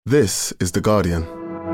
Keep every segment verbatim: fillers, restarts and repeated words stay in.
This is The Guardian.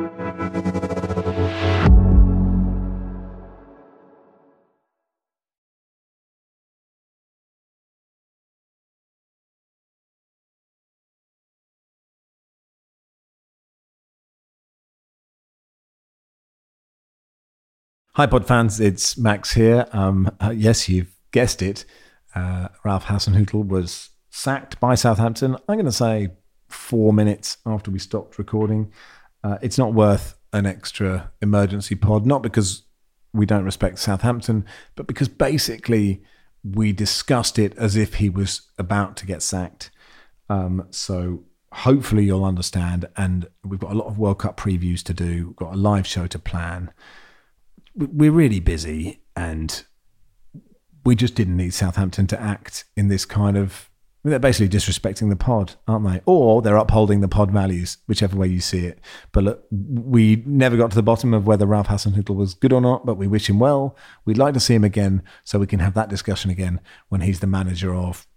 Hi, Pod fans. It's Max here. Um, uh, yes, you've guessed it. Uh, Ralph Hasenhüttl was sacked by Southampton. I'm going to say four minutes after we stopped recording. Uh, it's not worth an extra emergency pod, not because we don't respect Southampton, but because basically we discussed it as if he was about to get sacked. Um, so hopefully you'll understand. And we've got a lot of World Cup previews to do. We've got a live show to plan. We're really busy, and we just didn't need Southampton to act in this kind of... I mean, they're basically disrespecting the pod, aren't they? Or they're upholding the pod values, whichever way you see it. But look, we never got to the bottom of whether Ralph Hasenhüttl was good or not, but we wish him well. We'd like to see him again so we can have that discussion again when he's the manager of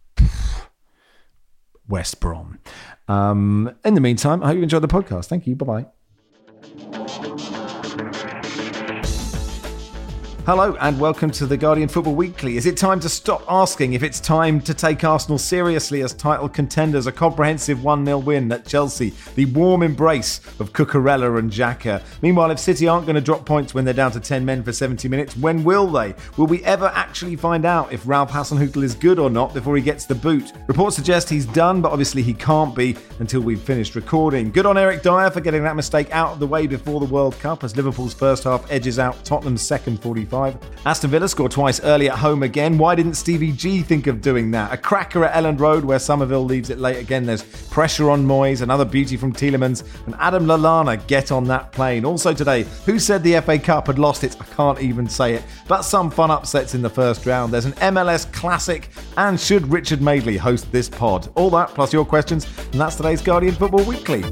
West Brom. Um, in the meantime, I hope you enjoyed the podcast. Thank you. Bye-bye. Hello and welcome to the Guardian Football Weekly. Is it time to stop asking if it's time to take Arsenal seriously as title contenders? A comprehensive one nil win at Chelsea, the warm embrace of Cucurella and Xhaka. Meanwhile, if City aren't going to drop points when they're down to ten men for seventy minutes, when will they? Will we ever actually find out if Ralph Hasenhüttl is good or not before he gets the boot? Reports suggest he's done, but obviously he can't be until we've finished recording. Good on Eric Dyer for getting that mistake out of the way before the World Cup as Liverpool's first half edges out Tottenham's second forty-five. Aston Villa scored twice early at home again. Why didn't Stevie G think of doing that? A cracker at Elland Road where Somerville leaves it late again. There's pressure on Moyes, another beauty from Tielemans, and Adam Lallana get on that plane. Also today, who said the F A Cup had lost it? I can't even say it. But some fun upsets in the first round. There's an M L S classic, and should Richard Madeley host this pod? All that plus your questions, and that's today's Guardian Football Weekly.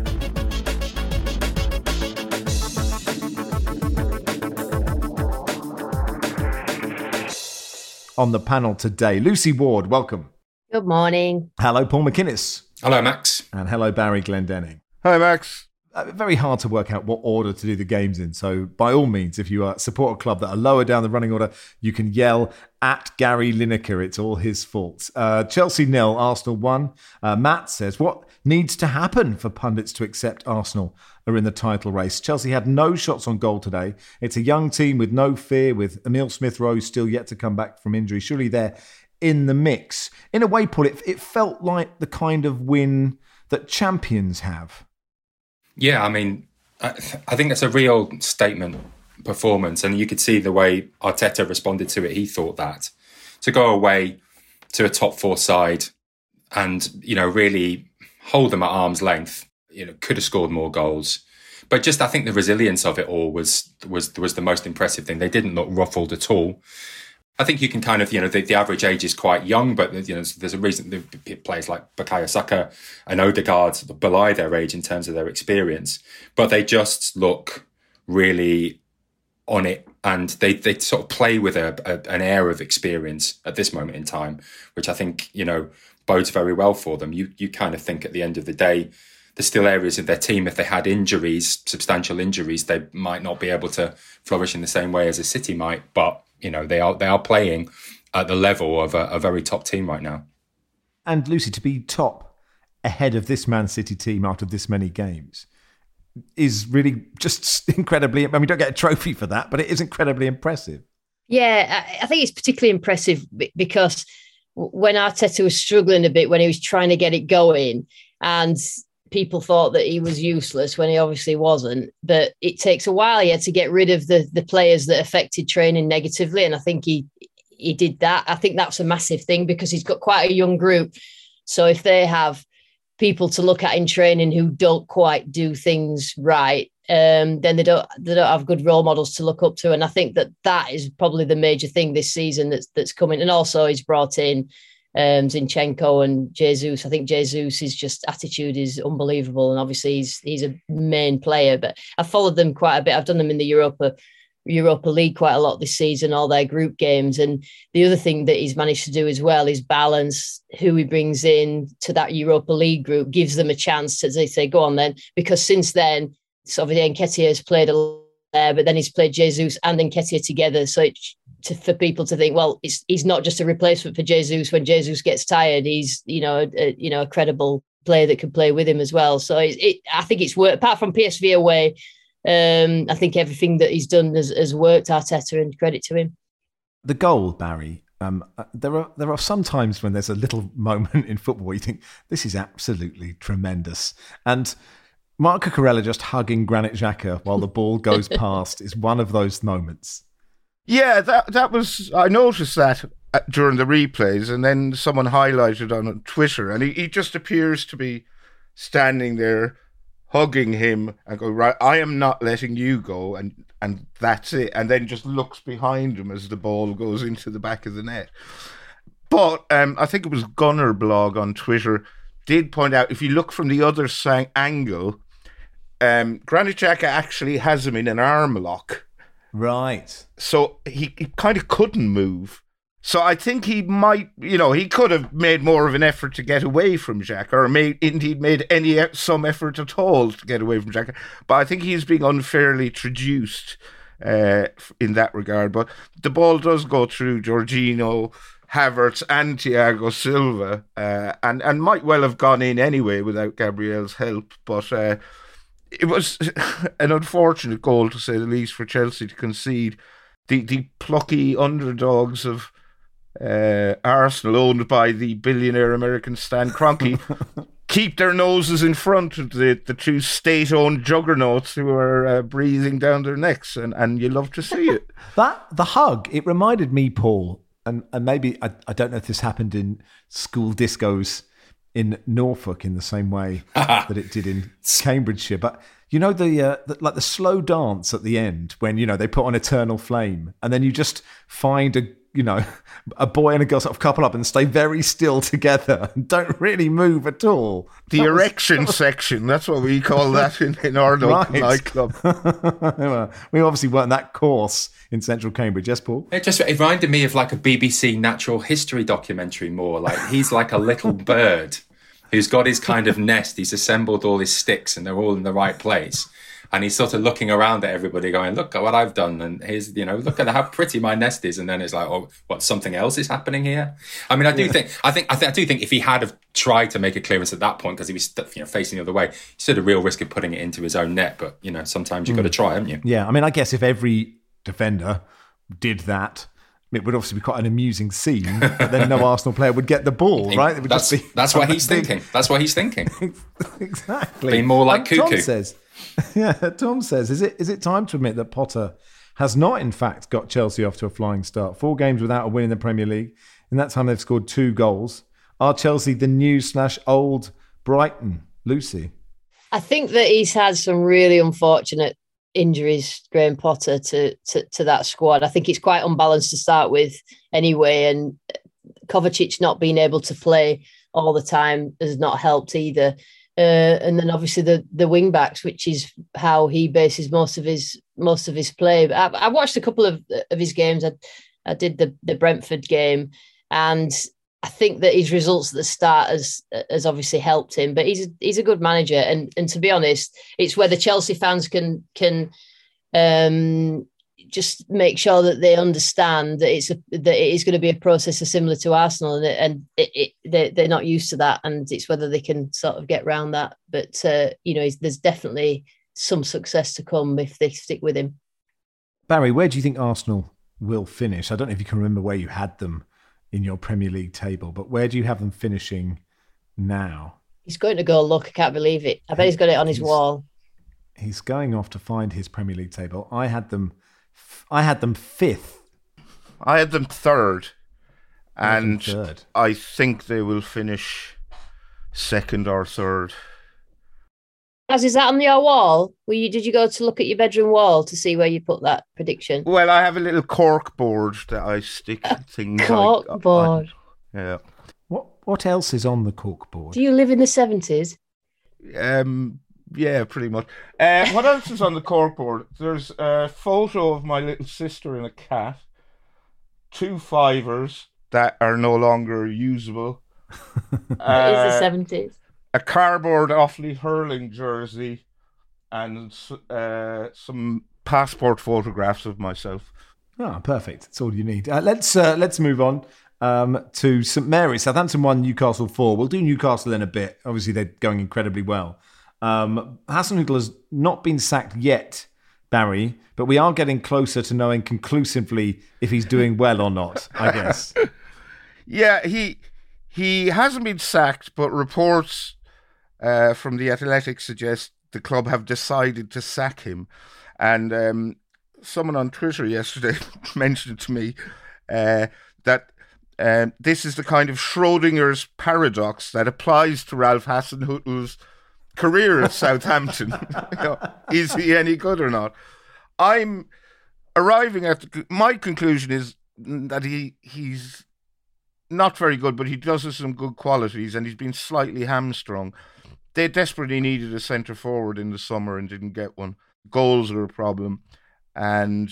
On the panel today, Lucy Ward, welcome. Good morning. Hello, Paul McInnes. Hello, Max. And hello, Barry Glendenning. Hi, Max. Uh, very hard to work out what order to do the games in. So by all means, if you are support a club that are lower down the running order, you can yell at Gary Lineker. It's all his fault. Uh, Chelsea nil, Arsenal one. Uh, Matt says, what needs to happen for pundits to accept Arsenal are in the title race? Chelsea had no shots on goal today. It's a young team with no fear, with Emile Smith-Rowe still yet to come back from injury. Surely they're in the mix. In a way, Paul, it, it felt like the kind of win that champions have. Yeah, I mean, I, I think that's a real statement performance. And you could see the way Arteta responded to it. He thought that. To go away to a top four side and, you know, really hold them at arm's length, you know, could have scored more goals. But just, I think the resilience of it all was was was the most impressive thing. They didn't look ruffled at all. I think you can kind of, you know, the, the average age is quite young, but, you know, there's a reason the players like Bukayo Saka and Odegaard belie their age in terms of their experience, but they just look really on it, and they, they sort of play with a, a, an air of experience at this moment in time, which I think, you know, bodes very well for them. You, you kind of think at the end of the day, there's still areas of their team, if they had injuries, substantial injuries, they might not be able to flourish in the same way as a City might, but you know, they are they are playing at the level of a, a very top team right now. And Lucy, to be top ahead of this Man City team after this many games is really just incredibly... I mean, we don't get a trophy for that, but it is incredibly impressive. Yeah, I think it's particularly impressive because when Arteta was struggling a bit, when he was trying to get it going, and people thought that he was useless when he obviously wasn't. But it takes a while, yeah, to get rid of the the players that affected training negatively. And I think he he did that. I think that's a massive thing because he's got quite a young group. So if they have people to look at in training who don't quite do things right, um, then they don't they don't have good role models to look up to. And I think that that is probably the major thing this season that's that's coming. And also he's brought in Um, Zinchenko and Jesus. I think Jesus' just attitude is unbelievable, and obviously he's he's a main player. But I've followed them quite a bit. I've done them in the Europa Europa League quite a lot this season, all their group games. And the other thing that he's managed to do as well is balance who he brings in to that Europa League group, gives them a chance to, they say, go on then. Because since then, so obviously Nketiah has played a lot there, but then he's played Jesus and Nketiah together. So it, to, for people to think, well, it's, he's not just a replacement for Jesus. When Jesus gets tired, he's, you know, a, you know, a credible player that can play with him as well. So it, it, I think it's worked. Apart from P S V away, um, I think everything that he's done has, has worked, Arteta, and credit to him. The goal, Barry, um, there are there are some times when there's a little moment in football where you think, this is absolutely tremendous. And Marc Cucurella just hugging Granit Xhaka while the ball goes past is one of those moments. Yeah, that that was, I noticed that during the replays, and then someone highlighted on Twitter, and he, he just appears to be standing there hugging him and go, right, I am not letting you go, and and that's it, and then just looks behind him as the ball goes into the back of the net. But um, I think it was Gunner Blog on Twitter did point out, if you look from the other sang- angle, um, Granit Xhaka actually has him in an arm lock. Right. So he, he kind of couldn't move. So I think he might, you know, he could have made more of an effort to get away from Xhaka, or made, indeed made any some effort at all to get away from Xhaka. But I think he's being unfairly traduced uh, in that regard. But the ball does go through Jorginho, Havertz and Thiago Silva, uh, and, and might well have gone in anyway without Gabriel's help. But uh, it was an unfortunate goal, to say the least, for Chelsea to concede. The, the plucky underdogs of Uh, Arsenal, owned by the billionaire American Stan Kroenke, keep their noses in front of the, the two state-owned juggernauts who are uh, breathing down their necks, and, and you love to see it. That the hug, it reminded me, Paul, and, and maybe, I, I don't know if this happened in school discos in Norfolk in the same way that it did in Cambridgeshire, but you know, the, uh, the like the slow dance at the end when, you know, they put on Eternal Flame, and then you just find a, you know, a boy and a girl sort of couple up and stay very still together and don't really move at all. The that erection was, section, that's what we call that in, in our local right. nightclub. Well, we obviously weren't that course in central Cambridge, yes, Paul? It just it reminded me of like a B B C natural history documentary more. Like he's like a little bird who's got his kind of nest. He's assembled all his sticks and they're all in the right place. And he's sort of looking around at everybody going, look at what I've done. And here's, you know, look at how pretty my nest is. And then it's like, oh, what, something else is happening here? I mean, I do yeah. think, I think, I think, I do think if he had have tried to make a clearance at that point, because he was, you know, facing the other way, he stood a real risk of putting it into his own net. But, you know, sometimes you've mm. got to try, haven't you? Yeah. I mean, I guess if every defender did that, it would obviously be quite an amusing scene, but then no Arsenal player would get the ball, right? It would that's, just be that's what he's thinking. That's what he's thinking. Exactly. Be more like and Cuckoo. Tom says, yeah, Tom says, is it is it time to admit that Potter has not, in fact, got Chelsea off to a flying start? Four games without a win in the Premier League. In that time, they've scored two goals. Are Chelsea the new slash old Brighton? Lucy? I think that he's had some really unfortunate injuries, Graham Potter, to, to to that squad. I think it's quite unbalanced to start with anyway, and Kovacic not being able to play all the time has not helped either. Uh, and then obviously the the wing backs, which is how he bases most of his most of his play. I, I watched a couple of of his games. I I did the the Brentford game, and I think that his results at the start has has obviously helped him. But he's he's a good manager, and and to be honest, it's where the Chelsea fans can can um, just make sure that they understand that it's a, that it is going to be a process similar to Arsenal, and and it, it, they they're not used to that, and it's whether they can sort of get around that. But uh, you know, there's definitely some success to come if they stick with him. Barry, where do you think Arsenal will finish? I don't know if you can remember where you had them in your Premier League table, but where do you have them finishing now? He's going to go look. I can't believe it. I bet he's got it on his he's, wall. He's going off to find his Premier League table. I had them. I had them fifth. I had them third, and third. I think they will finish second or third. As is that on your wall? Were you, did you go to look at your bedroom wall to see where you put that prediction? Well, I have a little cork board that I stick things. Cork like, board. I, yeah. What What else is on the cork board? Do you live in the seventies? Um. Yeah, pretty much. Uh, what else is on the corkboard? There's a photo of my little sister and a cat, two fivers that are no longer usable. uh, it is the seventies. A cardboard Offaly hurling jersey, and uh, some passport photographs of myself. Oh, perfect. That's all you need. Uh, let's uh, let's move on um, to St Mary's. Southampton won, Newcastle four. We'll do Newcastle in a bit. Obviously, they're going incredibly well. Um, Hasenhüttl has not been sacked yet, Barry, but we are getting closer to knowing conclusively if he's doing well or not, I guess. Yeah, he he hasn't been sacked, but reports uh, from The Athletic suggest the club have decided to sack him. And um, someone on Twitter yesterday mentioned to me uh, that uh, this is the kind of Schrodinger's paradox that applies to Ralph Hasenhüttl's career at Southampton. You know, is he any good or not? I'm arriving at the, my conclusion is that he he's not very good, but he does have some good qualities, and he's been slightly hamstrung. They desperately needed a centre forward in the summer and didn't get one. Goals are a problem, and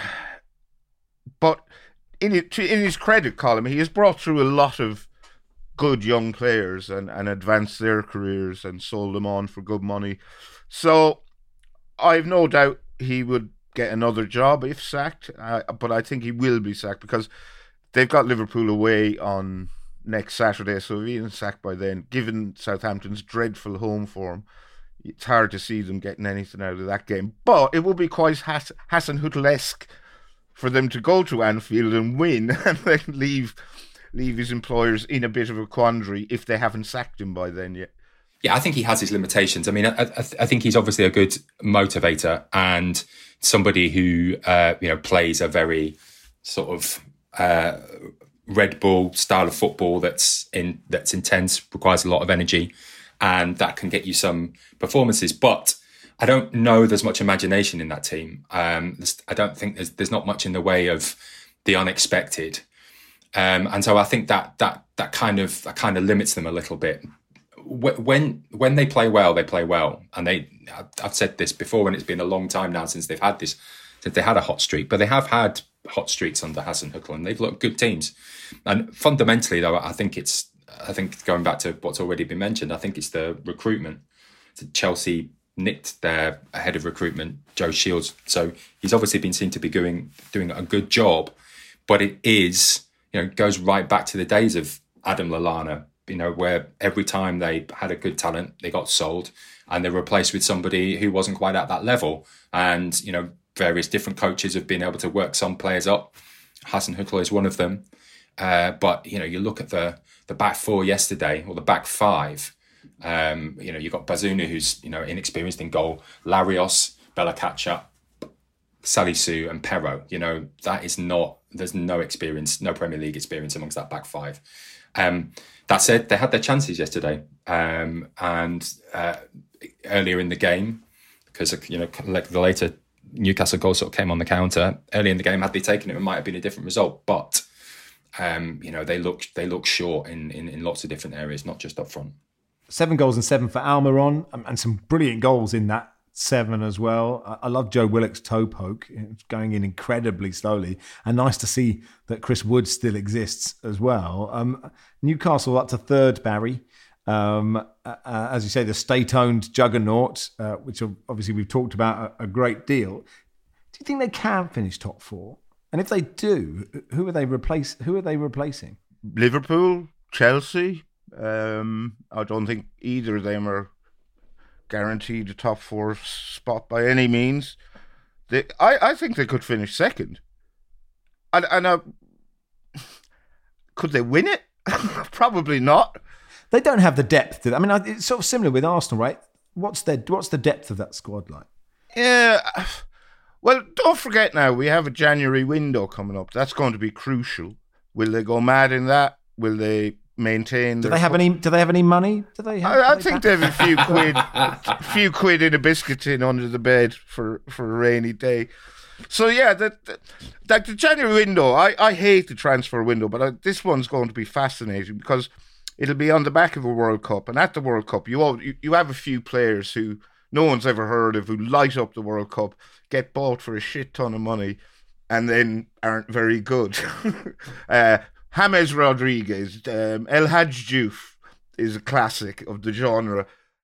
but in it, in his credit column, he has brought through a lot of good young players and, and advanced their careers and sold them on for good money. So I've no doubt he would get another job if sacked, uh, but I think he will be sacked because they've got Liverpool away on next Saturday, so if he isn't sacked by then, given Southampton's dreadful home form, it's hard to see them getting anything out of that game. But it would be quite Hass- Hasenhüttl-esque for them to go to Anfield and win and then leave leave his employers in a bit of a quandary if they haven't sacked him by then yet. Yeah, I think he has his limitations. I mean, I, I, I think he's obviously a good motivator and somebody who, uh, you know, plays a very sort of uh, Red Bull style of football that's in that's intense, requires a lot of energy, and that can get you some performances. But I don't know there's much imagination in that team. Um, I don't think there's there's not much in the way of the unexpected. Um, and so I think that that that kind of that kind of limits them a little bit. When when they play well, they play well, and they. I've said this before, and it's been a long time now since they've had this, since they had a hot streak. But they have had hot streaks under Hasenhüttl, and they've looked good teams. And fundamentally, though, I think it's I think going back to what's already been mentioned, I think it's the recruitment. Chelsea nicked their head of recruitment, Joe Shields, so he's obviously been seen to be doing doing a good job. But it is. You know, it goes right back to the days of Adam Lallana, you know, where every time they had a good talent, they got sold and they were replaced with somebody who wasn't quite at that level. And, you know, various different coaches have been able to work some players up. Hasenhüttl is one of them. Uh, but, you know, you look at the the back four yesterday, or the back five, um, you know, you've got Bazunu, who's, you know, inexperienced in goal, Larios, Bella-Kotchap, Salisu and Perro. You know, that is not, there's no experience, no Premier League experience amongst that back five. Um, that said, they had their chances yesterday. Um, and uh, earlier in the game, because, you know, the later Newcastle goal sort of came on the counter, early in the game, had they taken it, it might have been a different result. But, um, you know, they look they look short in, in, in lots of different areas, not just up front. Seven goals and seven for Almiron, and some brilliant goals in that seven as well. I love Joe Willock's toe poke. It's going in incredibly slowly, and nice to see that Chris Wood still exists as well. Um, Newcastle up to third, Barry. Um, uh, as you say, the state-owned juggernaut, uh, which obviously we've talked about a, a great deal. Do you think they can finish top four? And if they do, who are they replace? Who are they replacing? Liverpool, Chelsea. Um, I don't think either of them are guaranteed a top four spot by any means. They, I, I think they could finish second. And, and uh, could they win it? Probably not. They don't have the depth. To, I mean, it's sort of similar with Arsenal, right? What's their What's the depth of that squad like? Yeah. Well, don't forget now, we have a January window coming up. That's going to be crucial. Will they go mad in that? Will they maintain? Do they have fo- any? Do they have any money? Do they? Have, I, I they think they have a few quid, a few quid in a biscuit tin under the bed for, for a rainy day. So yeah, that the, the, the January window. I, I hate the transfer window, but I, this one's going to be fascinating because it'll be on the back of a World Cup, and at the World Cup, you all, you, you have a few players who no one's ever heard of, who light up the World Cup, get bought for a shit ton of money, and then aren't very good. uh, James Rodriguez, um, El Hadj Diouf is a classic of the genre.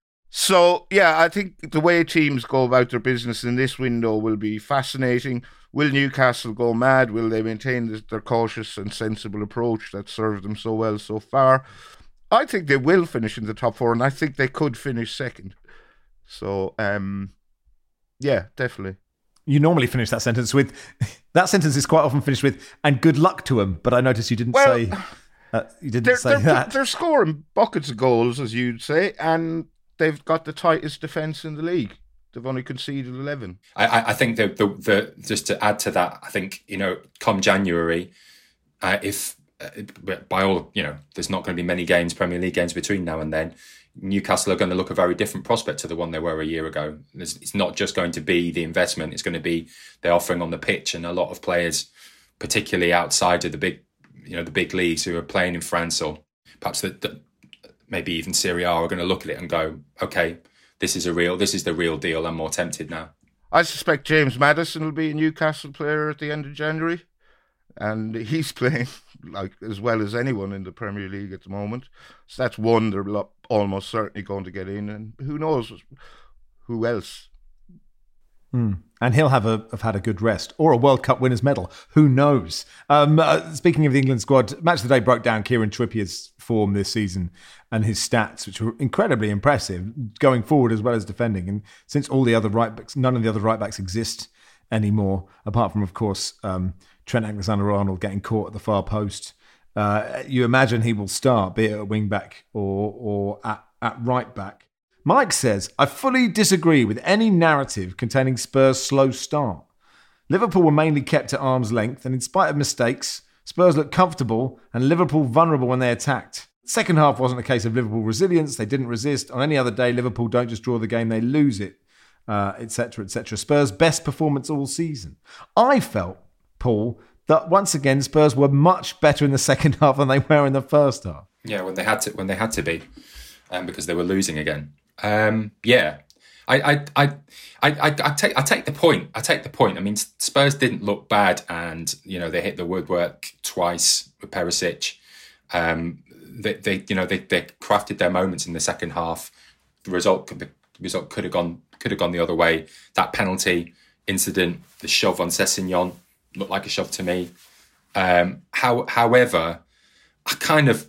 So, yeah, I think the way teams go about their business in this window will be fascinating. Will Newcastle go mad? Will they maintain their cautious and sensible approach that served them so well so far? I think they will finish in the top four, and I think they could finish second. So, um, yeah, definitely. You normally finish that sentence with, that sentence is quite often finished with, and good luck to them, but I noticed you didn't well, say, uh, you didn't they're, say they're, that. They're scoring buckets of goals, as you'd say, and they've got the tightest defence in the league. They've only conceded eleven. I, I think that the, the just to add to that, I think, you know, come January, uh, if uh, by all, you know, there's not going to be many games, Premier League games between now and then, Newcastle are going to look a very different prospect to the one they were a year ago. It's, it's not just going to be the investment, it's going to be their offering on the pitch, and a lot of players, particularly outside of the big, you know, the big leagues who are playing in France or perhaps the, the, maybe even Serie A, are going to look at it and go, okay, this is a real, this is the real deal. I'm more tempted now. I suspect James Maddison will be a Newcastle player at the end of January, and he's playing like as well as anyone in the Premier League at the moment. So that's one they're almost certainly going to get in, and who knows who else. Mm. And he'll have a have had a good rest or a World Cup winners' medal. Who knows? Um, uh, speaking of the England squad, Match of the Day broke down Kieran Trippier's form this season and his stats, which were incredibly impressive, going forward as well as defending. And since all the other right backs, none of the other right backs exist anymore, apart from, of course, um, Trent Alexander-Arnold getting caught at the far post, uh, you imagine he will start, be it at wing back or or at, at right back. Mike says, I fully disagree with any narrative containing Spurs' slow start. Liverpool were mainly kept at arm's length, and in spite of mistakes, Spurs looked comfortable and Liverpool vulnerable when they attacked. Second half wasn't a case of Liverpool resilience. They didn't resist. On any other day, Liverpool don't just draw the game, they lose it, uh, et cetera, et cetera. Spurs' best performance all season. I felt, Paul, that once again, Spurs were much better in the second half than they were in the first half. Yeah, when they had to, when they had to be, um, because they were losing again. Um, yeah, I, I, I, I, I, I take, I take the point. I take the point. I mean, Spurs didn't look bad, and you know they hit the woodwork twice with Perisic. Um, they, they, you know, they, they crafted their moments in the second half. The result could, the result could have gone, could have gone the other way. That penalty incident, the shove on Sessegnon looked like a shove to me. Um, how, however, I kind of.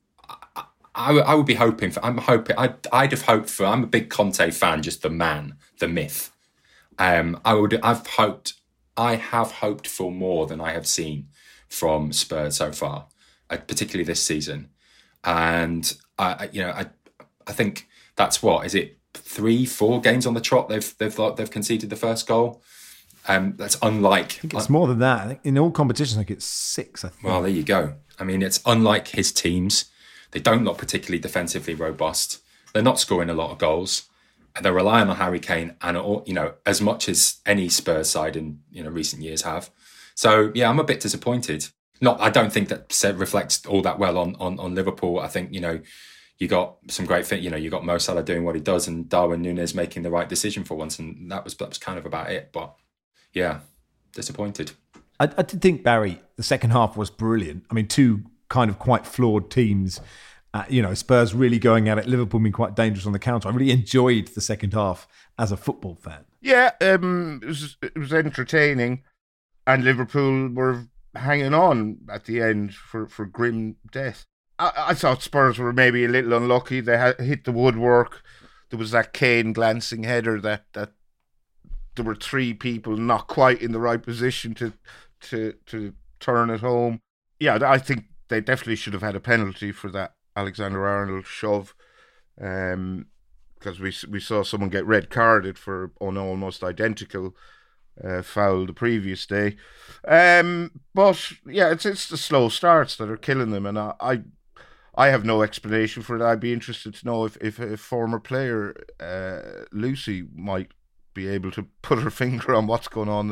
I, I would be hoping for, I'm hoping, I'd, I'd have hoped for, I'm a big Conte fan, just the man, the myth. Um, I would, I've hoped, I have hoped for more than I have seen from Spurs so far, uh, particularly this season. And, I, you know, I I think that's what, is it three, four games on the trot they've they've they've conceded the first goal? Um, that's unlike... I think it's more than that. I think in all competitions, I think it's six, I think. Well, there you go. I mean, it's unlike his teams. They don't look particularly defensively robust. They're not scoring a lot of goals. And they're relying on Harry Kane, and you know, as much as any Spurs side in you know recent years have. So yeah, I'm a bit disappointed. Not, I don't think that reflects all that well on on, on Liverpool. I think you know, you got some great fit. You know, you got Mo Salah doing what he does, and Darwin Núñez making the right decision for once, and that was that was kind of about it. But yeah, disappointed. I, I did think, Barry, the second half was brilliant. I mean, two kind of quite flawed teams. Uh, you know, Spurs really going at it, Liverpool being quite dangerous on the counter. I really enjoyed the second half as a football fan. Yeah, um, it was it was entertaining, and Liverpool were hanging on at the end for, for grim death. I, I thought Spurs were maybe a little unlucky. They had hit the woodwork. There was that Kane glancing header that, that there were three people not quite in the right position to to to turn it home. Yeah, I think they definitely should have had a penalty for that Alexander-Arnold shove, um, because we we saw someone get red carded for an almost identical uh, foul the previous day. Um, but yeah, it's it's the slow starts that are killing them, and I I, I have no explanation for it. I'd be interested to know if if a former player, uh, Lucy, might be able to put her finger on what's going on there.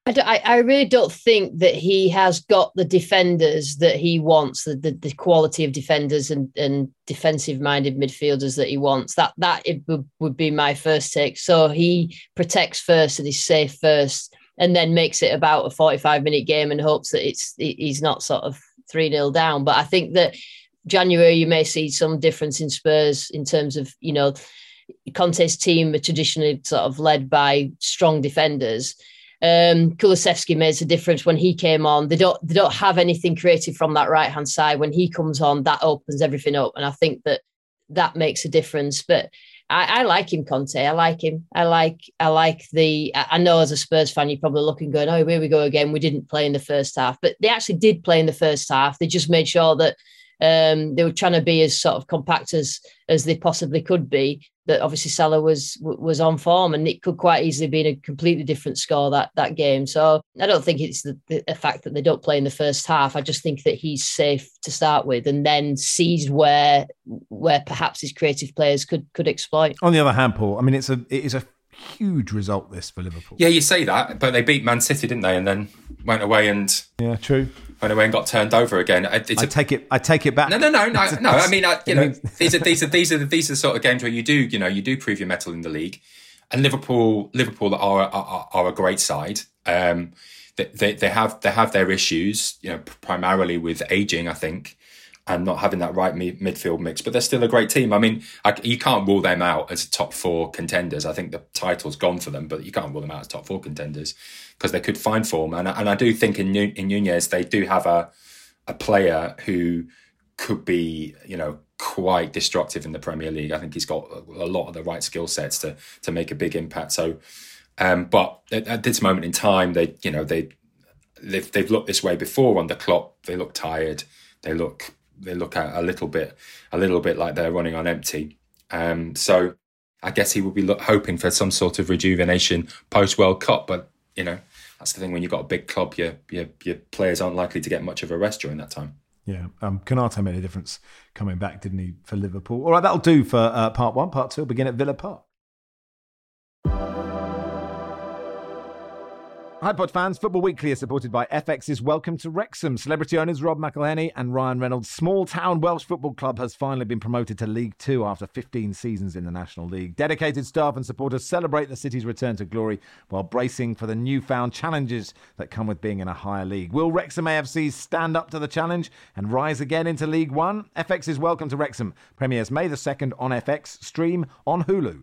I, don't, I, I really don't think that he has got the defenders that he wants, the, the, the quality of defenders and, and defensive-minded midfielders that he wants. That that it would, would be my first take. So he protects first and is safe first, and then makes it about a forty-five minute game and hopes that it's he's not sort of three nil down. But I think that January you may see some difference in Spurs in terms of, you know, Conte's team are traditionally sort of led by strong defenders. Um, Kulusevski makes a difference when he came on. They don't they don't have anything creative from that right hand side. When he comes on, that opens everything up, and I think that that makes a difference. But I, I like him, Conte. I like him. I like I like the. I know as a Spurs fan, you're probably looking, going, "Oh, here we go again." We didn't play in the first half, but they actually did play in the first half. They just made sure that um, they were trying to be as sort of compact as as they possibly could be. That obviously Salah was was on form, and it could quite easily be a completely different score that that game. So I don't think it's the, the fact that they don't play in the first half. I just think that he's safe to start with, and then sees where where perhaps his creative players could could exploit. On the other hand, Paul, I mean, it's a it is a huge result this for Liverpool. Yeah, you say that, but they beat Man City, didn't they? And then went away and yeah, true. Went away and got turned over again. It's I a, take it. I take it back. No, no, no, no, no. I mean, I, you know, these are these are these are these are the sort of games where you do, you know, you do prove your mettle in the league. And Liverpool, Liverpool are are, are a great side. Um, they, they they have they have their issues, you know, primarily with ageing, I think, and not having that right midfield mix. But they're still a great team. I mean, I, you can't rule them out as top four contenders. I think the title's gone for them, but you can't rule them out as top four contenders because they could find form. And and I do think in in Nunez they do have a. a player who could be, you know, quite destructive in the Premier League. I think he's got a lot of the right skill sets to to make a big impact. So, um, but at, at this moment in time, they, you know, they they've they've looked this way before under Klopp. They look tired. They look they look a, a little bit a little bit like they're running on empty. Um, so, I guess he will be look, hoping for some sort of rejuvenation post World Cup. But you know. That's the thing, when you've got a big club, your, your your players aren't likely to get much of a rest during that time. Yeah, um, Konate made a difference coming back, didn't he, for Liverpool? All right, that'll do for uh, part one. Part two will begin at Villa Park. Hi Pod fans, Football Weekly is supported by F X's Welcome to Wrexham. Celebrity owners Rob McElhenney and Ryan Reynolds' small town Welsh football club has finally been promoted to League Two after fifteen seasons in the National League. Dedicated staff and supporters celebrate the city's return to glory while bracing for the newfound challenges that come with being in a higher league. Will Wrexham A F C stand up to the challenge and rise again into League One? F X's Welcome to Wrexham premieres May the second on F X, stream on Hulu.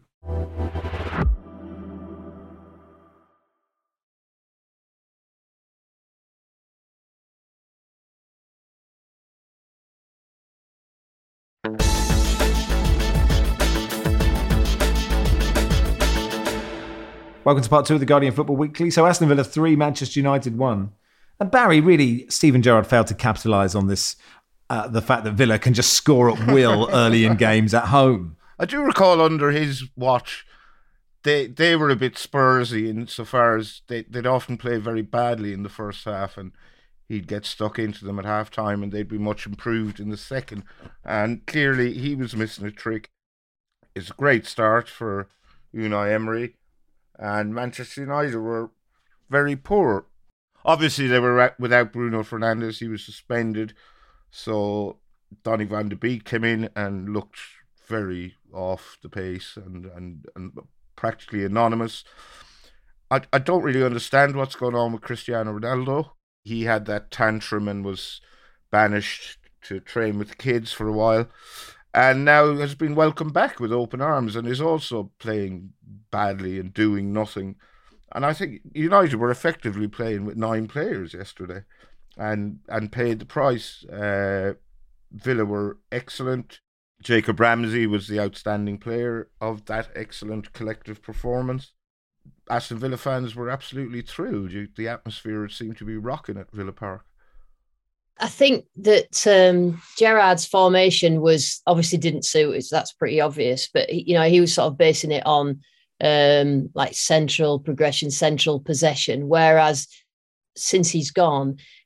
Welcome to part two of the Guardian Football Weekly. So Aston Villa three, Manchester United one. And Barry, really, Steven Gerrard failed to capitalise on this, uh, the fact that Villa can just score at will early in games at home. I do recall under his watch, they they were a bit Spursy insofar as they, they'd often play very badly in the first half and he'd get stuck into them at half time and they'd be much improved in the second. And clearly he was missing a trick. It's a great start for Unai Emery. And Manchester United were very poor. Obviously, they were without Bruno Fernandes. He was suspended. So Donny van de Beek came in and looked very off the pace and, and, and practically anonymous. I, I don't really understand what's going on with Cristiano Ronaldo. He had that tantrum and was banished to train with the kids for a while. And now has been welcomed back with open arms and is also playing badly and doing nothing. And I think United were effectively playing with nine players yesterday and, and paid the price. Uh, Villa were excellent. Jacob Ramsey was the outstanding player of that excellent collective performance. Aston Villa fans were absolutely thrilled. The atmosphere seemed to be rocking at Villa Park. I think that um, Gerrard's formation was obviously didn't suit us. That's pretty obvious. But, you know, he was sort of basing it on um, like central progression, central possession. Whereas since he's gone,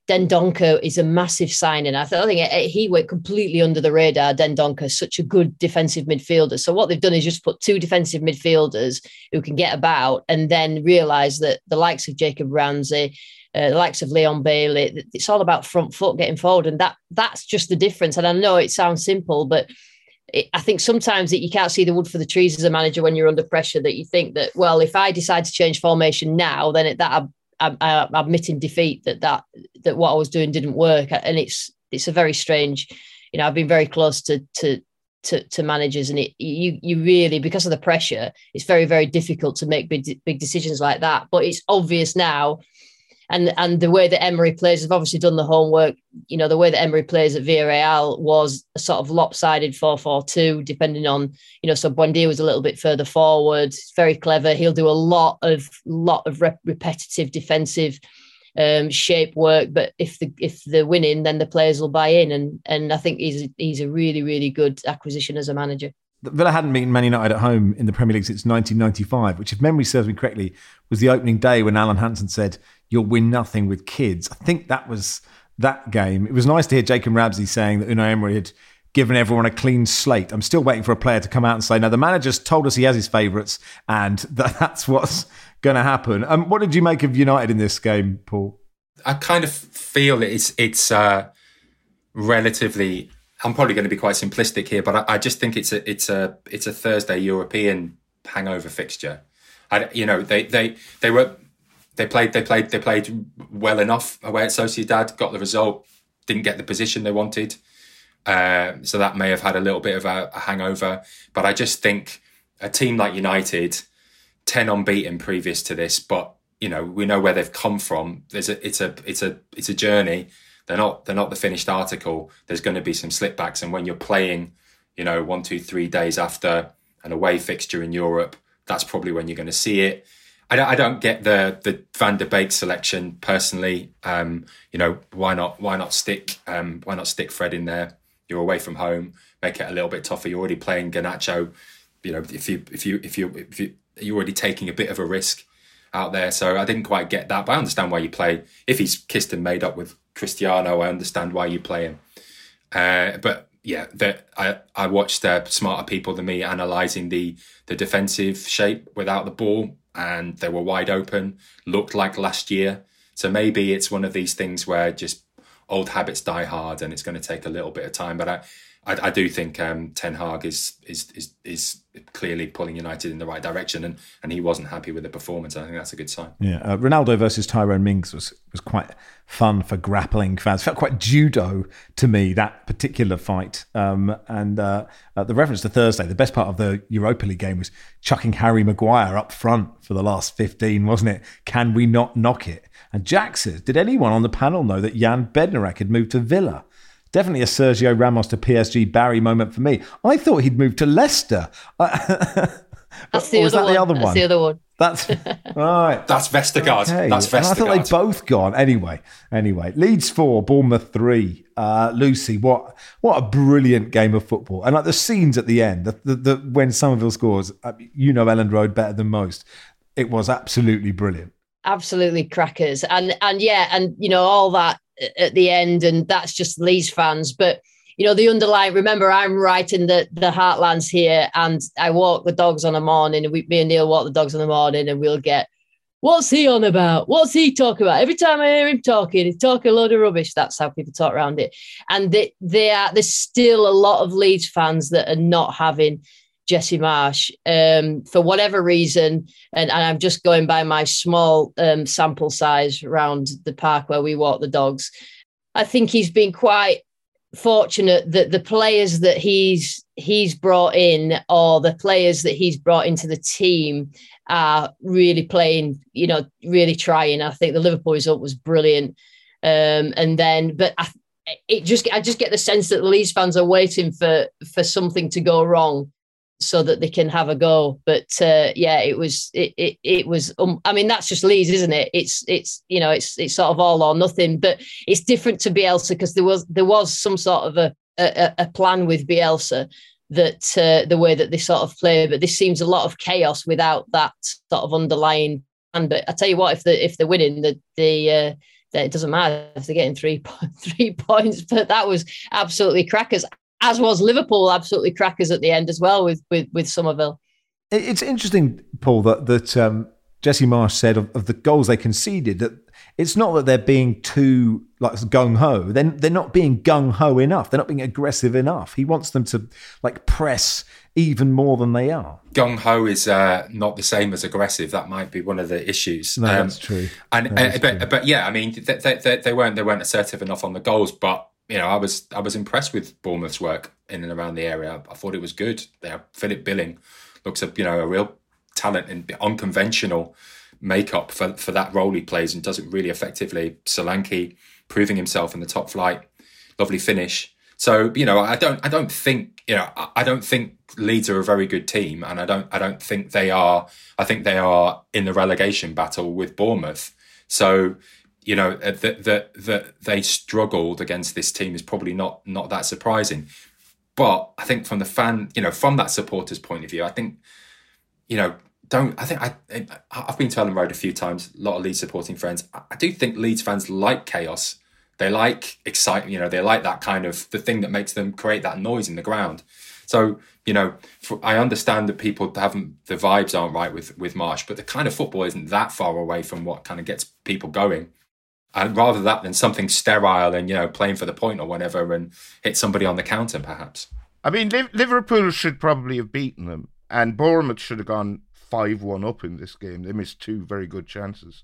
Dendoncker is a massive signing. I, th- I think it, he went completely under the radar. Dendoncker, such a good defensive midfielder. So what they've done is just put two defensive midfielders who can get about, and then realise that the likes of Jacob Ramsey, uh, the likes of Leon Bailey, it's all about front foot getting forward, and that that's just the difference. And I know it sounds simple, but it, I think sometimes that you can't see the wood for the trees as a manager when you're under pressure. That you think that, well, if I decide to change formation now, then it, that. I'm, I'm admitting defeat that, that that what I was doing didn't work, and it's it's a very strange. You know, I've been very close to to to, to managers, and it you you really, because of the pressure, it's very very difficult to make big big decisions like that. But it's obvious now, and and the way that Emery plays, have obviously done the homework. You know, the way that Emery plays at Villarreal was a sort of lopsided four four two, depending on, you know, so Buendia was a little bit further forward. Very clever. He'll do a lot of lot of rep- repetitive defensive um, shape work. But if the if they're winning, then the players will buy in. And and I think he's he's a really really good acquisition as a manager. Villa hadn't beaten Man United at home in the Premier League since nineteen ninety-five, which, if memory serves me correctly, was the opening day when Alan Hansen said, "You'll win nothing with kids." I think that was that game. It was nice to hear Jacob Ramsey saying that Unai Emery had given everyone a clean slate. I'm still waiting for a player to come out and say, no, the manager's told us he has his favourites, and that, that's what's going to happen. Um, what did you make of United in this game, Paul? I kind of feel it's it's uh, relatively. I'm probably going to be quite simplistic here, but I, I just think it's a it's a it's a Thursday European hangover fixture. I, you know, they they they were they played they played they played well enough away at Sociedad, got the result, didn't get the position they wanted, uh, so that may have had a little bit of a, a hangover. But I just think a team like United, ten unbeaten previous to this, but you know we know where they've come from. There's a it's a it's a it's a journey. They're not they're not the finished article. There's going to be some slipbacks, and when you're playing, you know, one, two, three days after an away fixture in Europe, that's probably when you're going to see it. I don't, I don't get the the Van der Beek selection personally. Um, you know, why not why not stick um, why not stick Fred in there? You're away from home, make it a little bit tougher. You're already playing Garnacho. You know, if you if you if you if you you're already taking a bit of a risk out there. So I didn't quite get that, but I understand why you play. If he's kissed and made up with Cristiano, I understand why you play him. Uh, but yeah, the, I I watched uh, smarter people than me analysing the the defensive shape without the ball, and they were wide open, looked like last year. So maybe it's one of these things where just old habits die hard, and it's going to take a little bit of time. But I I, I do think um, Ten Hag is is is is clearly pulling United in the right direction, and, and he wasn't happy with the performance. I think that's a good sign. Yeah, uh, Ronaldo versus Tyrone Mings was was quite fun for grappling fans. It felt quite judo to me, that particular fight. Um, and uh, uh, the reference to Thursday, the best part of the Europa League game was chucking Harry Maguire up front for the last fifteen, wasn't it? Can we not knock it? And Jack says, did anyone on the panel know that Jan Bednarek had moved to Villa? Definitely a Sergio Ramos to P S G Barry moment for me. I thought he'd moved to Leicester. That's the, or other, was that one. the other That's one? the other one. That's right. That's Vestergaard. Okay. That's Vestergaard. And I thought they'd both gone. Anyway, anyway, Leeds four, Bournemouth three. Uh, Lucy, what what a brilliant game of football! And like the scenes at the end, the, the, the when Somerville scores, you know Elland Road better than most. It was absolutely brilliant. Absolutely crackers, and and yeah, and you know all that at the end, and that's just Leeds fans, but. You know, the underlying, remember, I'm right in the, the heartlands here, and I walk the dogs on a morning, and we, me and Neil walk the dogs on the morning, and we'll get, what's he on about? What's he talking about? Every time I hear him talking, he's talking a load of rubbish. That's how people talk around it. And they, they are, there's still a lot of Leeds fans that are not having Jesse Marsch um, for whatever reason. And, and I'm just going by my small um, sample size around the park where we walk the dogs. I think he's been quite fortunate that the players that he's he's brought in, or the players that he's brought into the team, are really playing, you know, really trying. I think the Liverpool result was brilliant. Um, and then, but I, it just I just get the sense that the Leeds fans are waiting for for something to go wrong so that they can have a go. But uh, yeah, it was it it, it was. Um, I mean, that's just Leeds, isn't it? It's it's you know it's it's sort of all or nothing. But it's different to Bielsa because there was there was some sort of a a, a plan with Bielsa that uh, the way that they sort of play. But this seems a lot of chaos without that sort of underlying plan. But I tell you what, if the if they're winning, the the uh, that it doesn't matter if they're getting three three points. But that was absolutely crackers, as was Liverpool absolutely crackers at the end as well with with, with Somerville. It's interesting, Paul, that that um, Jesse Marsch said of, of the goals they conceded that it's not that they're being too like gung ho. Then they're, they're not being gung ho enough. They're not being aggressive enough. He wants them to like press even more than they are. Gung ho is uh, not the same as aggressive. That might be one of the issues. No, um, that's true. And that uh, but true. but yeah, I mean, they, they, they weren't they weren't assertive enough on the goals. But you know, I was I was impressed with Bournemouth's work in and around the area. I thought it was good. They have Philip Billing looks a you know a real talent in unconventional makeup for, for that role he plays and does it really effectively. Solanke proving himself in the top flight, lovely finish. So you know, I don't I don't think you know I don't think Leeds are a very good team, and I don't I don't think they are. I think they are in the relegation battle with Bournemouth. So you know that that that they struggled against this team is probably not not that surprising. But I think from the fan, you know, from that supporter's point of view, I think you know. Don't I think I I've been to Ellen Road a few times. A lot of Leeds supporting friends. I do think Leeds fans like chaos. They like excitement. You know, they like that kind of the thing that makes them create that noise in the ground. So you know, for, I understand that people haven't the vibes aren't right with with Marsch, but the kind of football isn't that far away from what kind of gets people going. And rather that than something sterile and you know playing for the point or whatever and hit somebody on the counter perhaps. I mean, Liverpool should probably have beaten them, and Bournemouth should have gone five one up in this game. They missed two very good chances.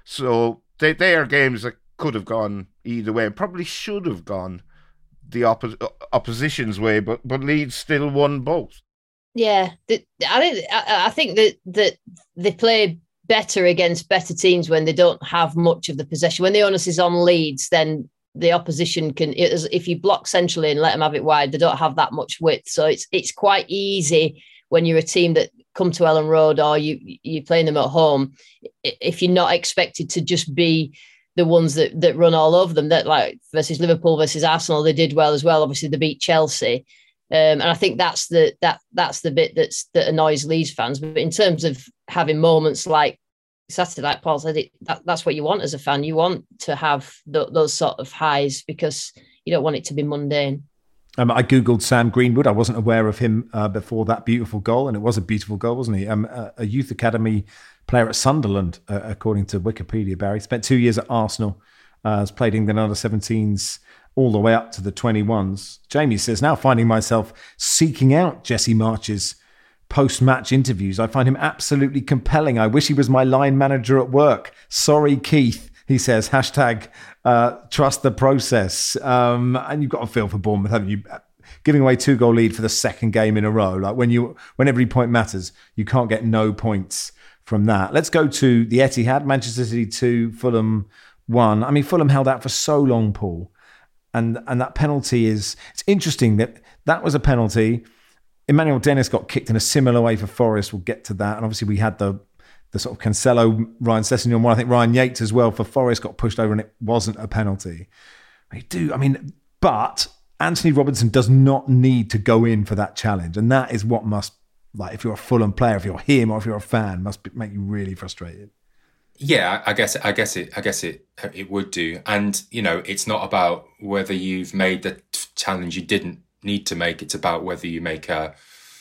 So they, they are games that could have gone either way and probably should have gone the oppo- opposition's way, but, but Leeds still won both. Yeah, the, I think I think that that they play better against better teams when they don't have much of the possession. When the onus is on Leeds, then the opposition can, if you block centrally and let them have it wide, they don't have that much width. So it's it's quite easy when you're a team that come to Ellen Road or you, you're playing them at home, if you're not expected to just be the ones that, that run all over them, that like versus Liverpool versus Arsenal, they did well as well. Obviously, they beat Chelsea. Um, and I think that's the that that's the bit that's that annoys Leeds fans. But in terms of having moments like Saturday, like Paul said, it, that, that's what you want as a fan. You want to have th- those sort of highs because you don't want it to be mundane. Um, I Googled Sam Greenwood. I wasn't aware of him uh, before that beautiful goal, and it was a beautiful goal, wasn't he? Um, a, a youth academy player at Sunderland, uh, according to Wikipedia, Barry. Spent two years at Arsenal, uh, has played England under seventeens all the way up to the twenty-ones. Jamie says, now finding myself seeking out Jesse Marsch's post-match interviews. I find him absolutely compelling. I wish he was my line manager at work. Sorry, Keith, he says. Hashtag uh, trust the process. Um, and you've got a feel for Bournemouth, haven't you? Giving away two goal lead for the second game in a row. Like when you, when every point matters, you can't get no points from that. Let's go to the Etihad. Manchester City two, Fulham one. I mean, Fulham held out for so long, Paul. And and that penalty is, it's interesting that that was a penalty. Emmanuel Dennis got kicked in a similar way for Forest. We'll get to that. And obviously we had the the sort of Cancelo, Ryan Sessegnon one. I think Ryan Yates as well for Forest got pushed over and it wasn't a penalty. They do, I mean, but Anthony Robinson does not need to go in for that challenge. And that is what must, like if you're a Fulham player, if you're him or if you're a fan, must be, make you really frustrated. Yeah, I guess I guess it I guess it it would do. And, you know, it's not about whether you've made the challenge you didn't need to make. It's about whether you make a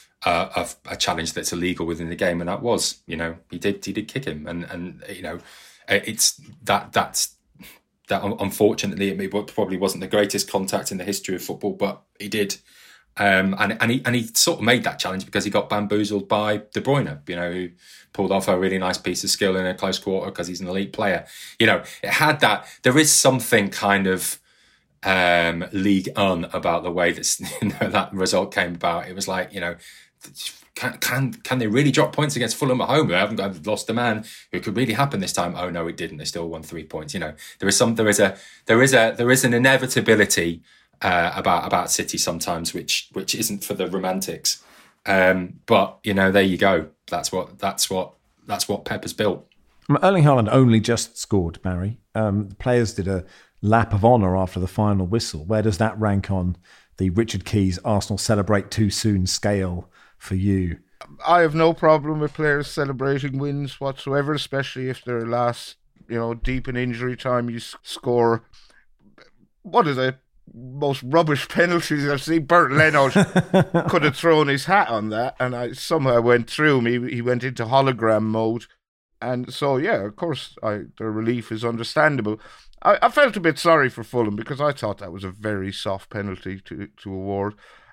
a, a challenge that's illegal within the game, and that was, you know, he did he did kick him, and and you know, it's that that's that unfortunately it probably wasn't the greatest contact in the history of football, but he did. Um, and and he and he sort of made that challenge because he got bamboozled by De Bruyne, you know, who pulled off a really nice piece of skill in a close quarter because he's an elite player. You know, it had that. There is something kind of um, League Un about the way that you know, that result came about. It was like, you know, can can can they really drop points against Fulham at home? They haven't got, lost a man who could really happen this time. Oh no, it didn't. They still won three points. You know, there is some. There is a. There is a. There is an inevitability. Uh, about about City sometimes, which which isn't for the romantics, um, but you know, there you go. That's what that's what that's what Pep has built. Erling Haaland only just scored, Barry. Um, the players did a lap of honour after the final whistle. Where does that rank on the Richard Keys Arsenal celebrate too soon scale for you? I have no problem with players celebrating wins whatsoever, especially if their last you know, deep in injury time, you score one of the most rubbish penalties I've seen. Bert Leno could have thrown his hat on that, and I somehow went through me. He went into hologram mode. And so, yeah, of course, I, the relief is understandable. I, I felt a bit sorry for Fulham because I thought that was a very soft penalty to, to award.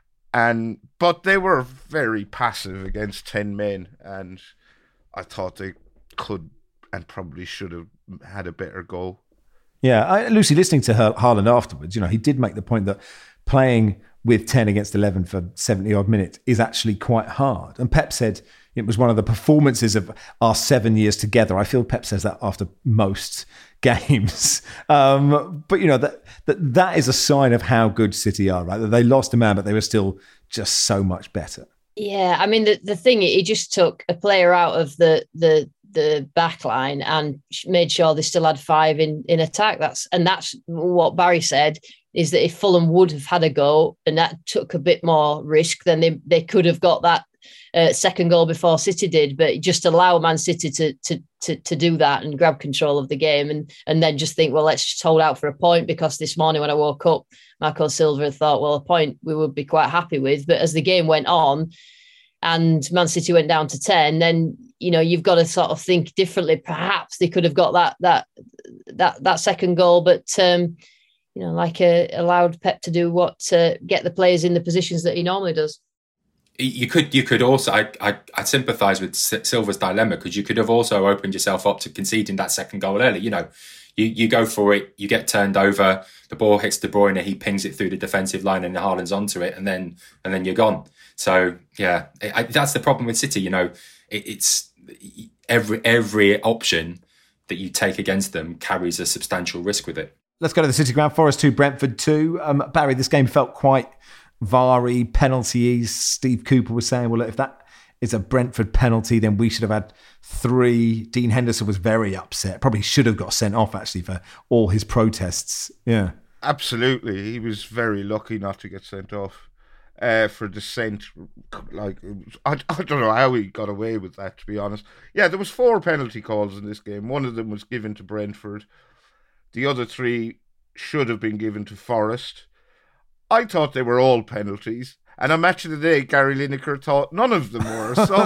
And but they were very passive against ten men, and I thought they could and probably should have had a better go. Yeah, I, Lucy, listening to her, Haaland afterwards, you know, he did make the point that playing with ten against eleven for seventy odd minutes is actually quite hard. And Pep said it was one of the performances of our seven years together. I feel Pep says that after most games. Um, but, you know, that, that that is a sign of how good City are, right? That they lost a man, but they were still just so much better. Yeah, I mean, the, the thing, he just took a player out of the the the back line and made sure they still had five in, in attack. That's and that's what Barry said, is that if Fulham would have had a go and that took a bit more risk, then they, they could have got that uh, second goal before City did. But just allow Man City to to to to do that and grab control of the game, and and then just think, well, let's just hold out for a point, because this morning when I woke up, Marco Silva thought, well, a point we would be quite happy with. But as the game went on and Man City went down to ten, then, you know, you've got to sort of think differently. Perhaps they could have got that that that that second goal, but um, you know, like uh, allowed Pep to do what uh, get the players in the positions that he normally does. You could, you could also. I, I, I sympathise with Silva's dilemma, because you could have also opened yourself up to conceding that second goal early. You know, you you go for it, you get turned over, the ball hits De Bruyne, he pings it through the defensive line, and Haaland's onto it, and then and then you're gone. So yeah, I, that's the problem with City. You know, it, it's every every option that you take against them carries a substantial risk with it. Let's go to the City ground. Forest two, Brentford two. Um, Barry, this game felt quite V A R-y, penalties. Steve Cooper was saying, well, if that is a Brentford penalty, then we should have had three. Dean Henderson was very upset. Probably should have got sent off, actually, for all his protests. Yeah. Absolutely. He was very lucky not to get sent off uh, for dissent. Like, I, I don't know how he got away with that, to be honest. Yeah, there was four penalty calls in this game. One of them was given to Brentford. The other three should have been given to Forest. I thought they were all penalties. And on Match of the Day, Gary Lineker thought none of them were. So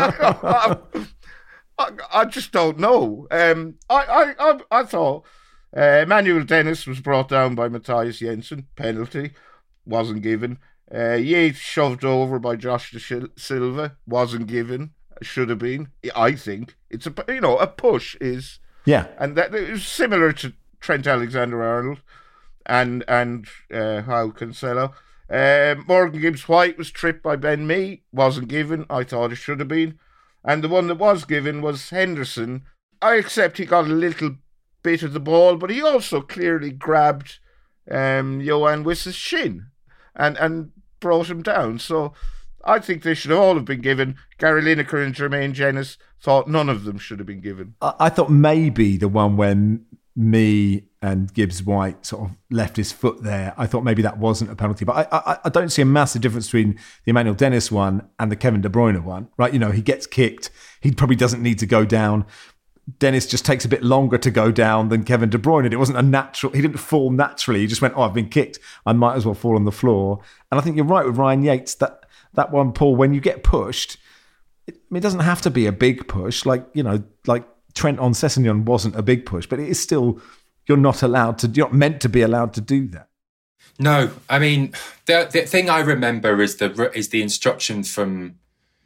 I, I, I just don't know. Um, I, I, I, I thought uh, Emmanuel Dennis was brought down by Matthias Jensen. Penalty. Wasn't given. Uh, Yates shoved over by Josh De Silva. Wasn't given. Should have been. I think. It's a, you know, a push is... Yeah. And that is similar to Trent Alexander-Arnold and and uh, Joao Cancelo. Uh, Morgan Gibbs-White was tripped by Ben Mee. Wasn't given. I thought it should have been. And the one that was given was Henderson. I accept he got a little bit of the ball, but he also clearly grabbed um, Yohan Wiss's shin and, and brought him down. So I think they should all have been given. Gary Lineker and Jermaine Jenas thought none of them should have been given. I, I thought maybe the one when me and Gibbs-White sort of left his foot there, I thought maybe that wasn't a penalty. But I, I, I don't see a massive difference between the Emmanuel Dennis one and the Kevin De Bruyne one, right? You know, he gets kicked. He probably doesn't need to go down. Dennis just takes a bit longer to go down than Kevin De Bruyne. It wasn't a natural, he didn't fall naturally. He just went, oh, I've been kicked. I might as well fall on the floor. And I think you're right with Ryan Yates, that, that one, Paul, when you get pushed, it, it doesn't have to be a big push. Like, you know, like Trent on Sessegnon wasn't a big push, but it is still, you're not allowed to, you're not meant to be allowed to do that. No, I mean, the the thing I remember is the is the instruction from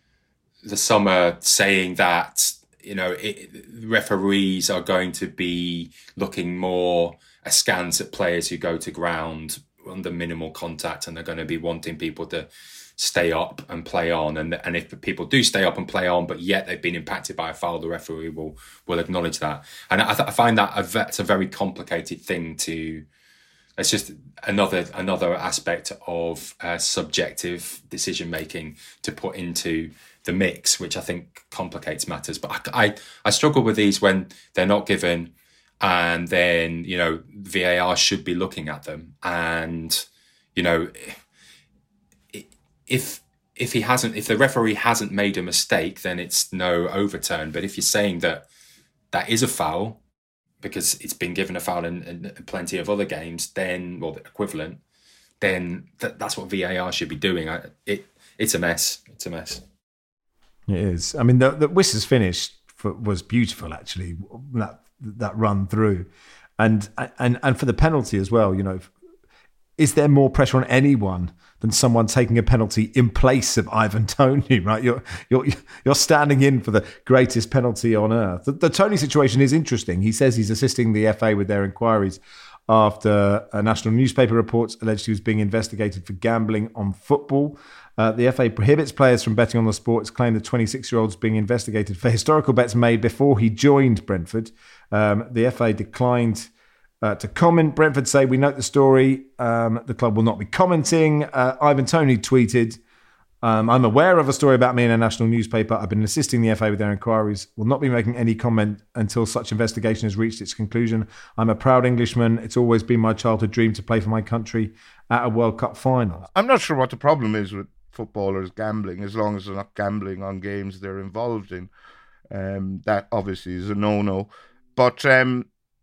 the summer saying that, you know, it, referees are going to be looking more askance at players who go to ground under minimal contact, and they're going to be wanting people to stay up and play on. And and if people do stay up and play on, but yet they've been impacted by a foul, the referee will will acknowledge that. And I, th- I find that a, that's a very complicated thing to. It's just another another aspect of uh, subjective decision making to put into the mix, which I think complicates matters. But I, I I struggle with these when they're not given, and then, you know, V A R should be looking at them, and, you know, if if he hasn't, if the referee hasn't made a mistake, then it's no overturn. But if you're saying that that is a foul, because it's been given a foul in, in plenty of other games, then, well, the equivalent, then th- that's what V A R should be doing. I, it It's a mess. It's a mess. It is. I mean, the, the Wissers finish for, was beautiful, actually, that that run through. And, and, and for the penalty as well, you know, is there more pressure on anyone than someone taking a penalty in place of Ivan Toney, right? You're you're you're standing in for the greatest penalty on earth. The, the Toney situation is interesting. He says he's assisting the F A with their inquiries after a national newspaper reports alleged he was being investigated for gambling on football. Uh, the F A prohibits players from betting on the sport. It's claimed the twenty-six-year-old is being investigated for historical bets made before he joined Brentford. Um, the F A declined Uh, to comment. Brentford say, we note the story. Um, the club will not be commenting. Uh, Ivan Toney tweeted, um, I'm aware of a story about me in a national newspaper. I've been assisting the F A with their inquiries. Will not be making any comment until such investigation has reached its conclusion. I'm a proud Englishman. It's always been my childhood dream to play for my country at a World Cup final. I'm not sure what the problem is with footballers gambling, as long as they're not gambling on games they're involved in. Um, that obviously is a no-no. But um,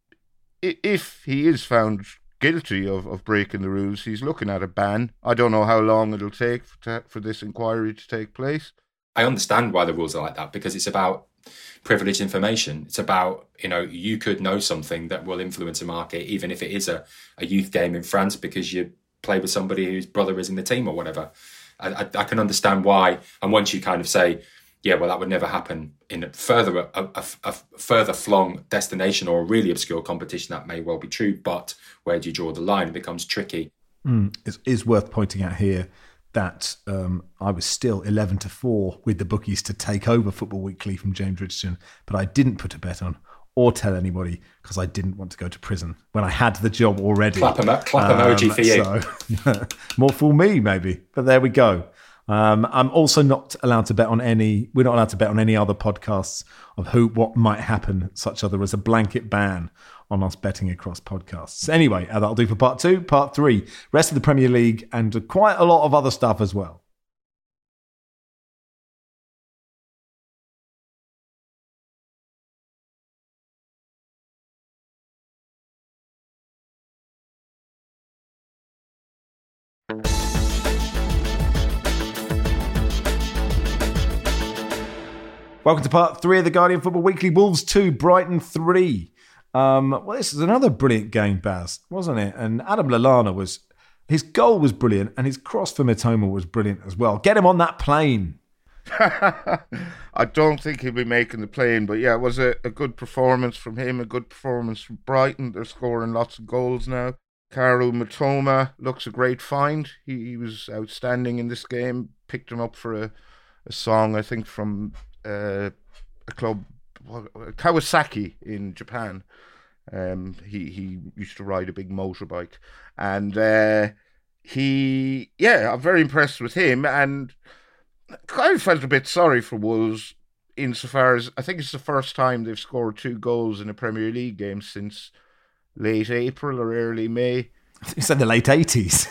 if he is found guilty of, of breaking the rules, he's looking at a ban. I don't know how long it'll take for, to, for this inquiry to take place. I understand why the rules are like that, because it's about privileged information. It's about, you know, you could know something that will influence a market, even if it is a, a youth game in France because you play with somebody whose brother is in the team or whatever. I, I, I can understand why. And once you kind of say, yeah, well, that would never happen in a further a, a, a further flung destination or a really obscure competition, that may well be true. But where do you draw the line? It becomes tricky. Mm, it is worth pointing out here that um, I was still eleven to four with the bookies to take over Football Weekly from James Richardson, but I didn't put a bet on or tell anybody because I didn't want to go to prison when I had the job already. Clap, em- clap emoji um, for you. So, more for me, maybe. But there we go. Um, I'm also not allowed to bet on any, we're not allowed to bet on any other podcasts of who, what might happen, such other as a blanket ban on us betting across podcasts. Anyway, uh, that'll do for part two. Part three, rest of the Premier League and quite a lot of other stuff as well. Welcome to part three of the Guardian Football Weekly. Wolves two, Brighton three. Um, well, this is another brilliant game, Baz, wasn't it? And Adam Lallana was, his goal was brilliant and his cross for Mitoma was brilliant as well. Get him on that plane. I don't think he'll be making the plane, but yeah, it was a, a good performance from him, a good performance from Brighton. They're scoring lots of goals now. Kaoru Mitoma looks a great find. He, he was outstanding in this game. Picked him up for a, a song, I think, from Uh, a club, Kawasaki in Japan. Um, he he used to ride a big motorbike, and uh, he yeah, I'm very impressed with him. And I felt a bit sorry for Wolves insofar as I think it's the first time they've scored two goals in a Premier League game since late April or early May. I think it's in the late eighties,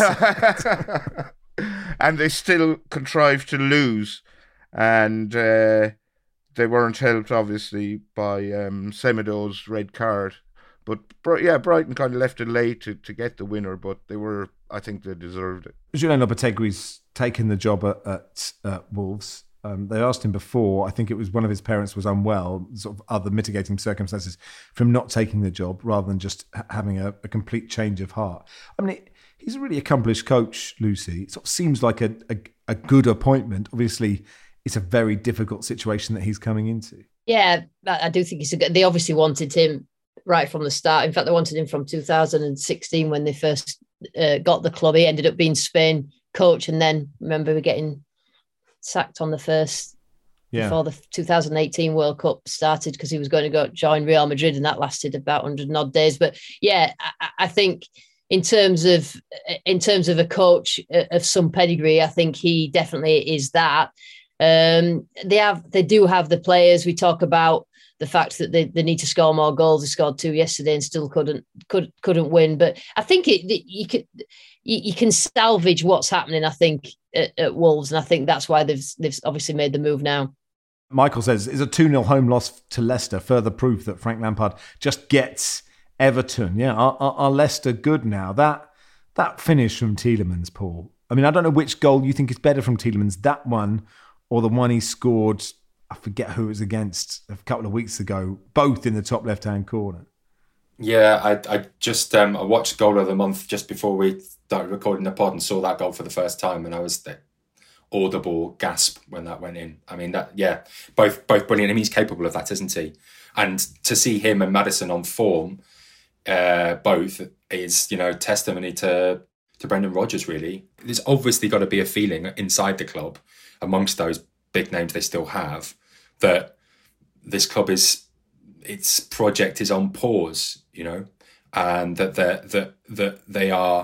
and they still contrived to lose. And uh, they weren't helped, obviously, by um, Semedo's red card. But, yeah, Brighton kind of left it late to, to get the winner, but they were, I think they deserved it. Julian Lopetegui's taken the job at, at uh, Wolves. Um, they asked him before, I think it was one of his parents was unwell, sort of other mitigating circumstances, from not taking the job rather than just having a, a complete change of heart. I mean, it, he's a really accomplished coach, Lucy. It sort of seems like a, a, a good appointment. Obviously, it's a very difficult situation that he's coming into. Yeah, I do think it's a good. They obviously wanted him right from the start. In fact, they wanted him from two thousand sixteen when they first uh, got the club. He ended up being Spain coach, and then remember we getting sacked on the first yeah. before the two thousand eighteen World Cup started because he was going to go join Real Madrid, and that lasted about one hundred and odd days. But yeah, I, I think in terms of in terms of a coach of some pedigree, I think he definitely is that. Um, they have, they do have the players. We talk about the fact that they, they need to score more goals. They scored two yesterday and still couldn't could couldn't win. But I think it, you could you, you can salvage what's happening. I think at, at Wolves, and I think that's why they've they've obviously made the move now. Michael says, is a two nil home loss to Leicester further proof that Frank Lampard just gets Everton? Yeah, are, are, are Leicester good now? That that finish from Tielemans, Paul. I mean, I don't know which goal you think is better from Tielemans, that one or the one he scored, I forget who it was against, a couple of weeks ago, both in the top left-hand corner. Yeah, I I just um, I watched Goal of the Month just before we started recording the pod and saw that goal for the first time, and I was the audible gasp when that went in. I mean, that yeah, both both brilliant. I mean, he's capable of that, isn't he? And to see him and Maddison on form, uh, both is, you know, testimony to to Brendan Rodgers. Really, there's obviously got to be a feeling inside the club, amongst those big names they still have, that this club is, its project is on pause, you know, and that that that that they are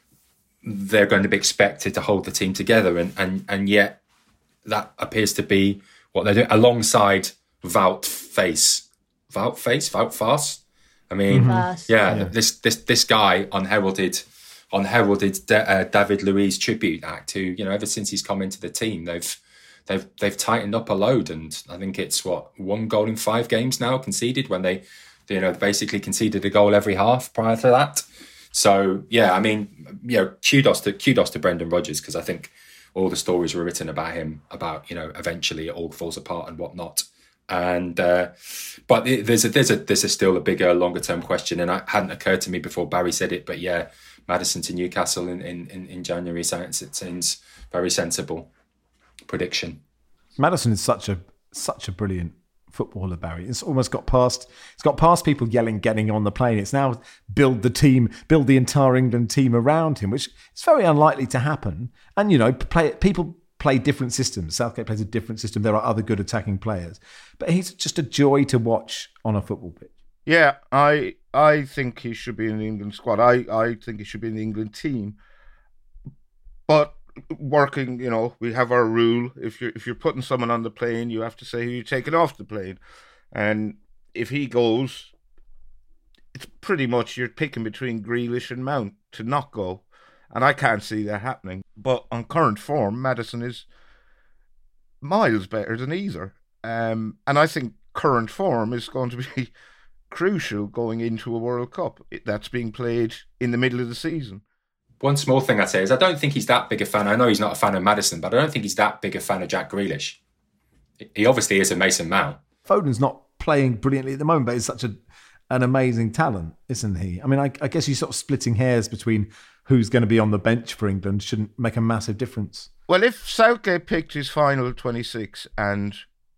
they're going to be expected to hold the team together, and and and yet that appears to be what they're doing alongside Wout Faes, Wout Faes, Wout Faes. I mean, mm-hmm. yeah, yeah, this this this guy unheralded, unheralded uh, David Luiz tribute act. Who, you know, ever since he's come into the team, they've they've they've tightened up a load, and I think it's what one goal in five games now conceded, when they, you know, basically conceded a goal every half prior to that. So yeah, I mean, you know, kudos to kudos to Brendan Rodgers, because I think all the stories were written about him, about, you know, eventually it all falls apart and whatnot. And uh, but there's a there's a there's a still a bigger, longer term question, and it hadn't occurred to me before Barry said it. But yeah, Maddison to Newcastle in in, in January sounds it seems very sensible prediction. Maddison is such a such a brilliant footballer, Barry. It's almost got past it's got past people yelling, getting on the plane. It's now build the team, build the entire England team around him, which is very unlikely to happen. And, you know, play people play different systems. Southgate plays a different system. There are other good attacking players, but he's just a joy to watch on a football pitch. Yeah, I I think he should be in the England squad. I, I think he should be in the England team. But working, you know, we have our rule. If you're if you're putting someone on the plane, you have to say who you're taking off the plane. And if he goes, it's pretty much you're picking between Grealish and Mount to not go. And I can't see that happening. But on current form, Maddison is miles better than either. Um, and I think current form is going to be crucial going into a World Cup that's being played in the middle of the season. One small thing I'd say is I don't think he's that big a fan. I know he's not a fan of Maddison, but I don't think he's that big a fan of Jack Grealish. He obviously is a Mason Mount. Foden's not playing brilliantly at the moment, but he's such a an amazing talent, isn't he? I mean, I, I guess you're sort of splitting hairs between who's going to be on the bench for England shouldn't make a massive difference. Well, if Southgate picked his final twenty-six and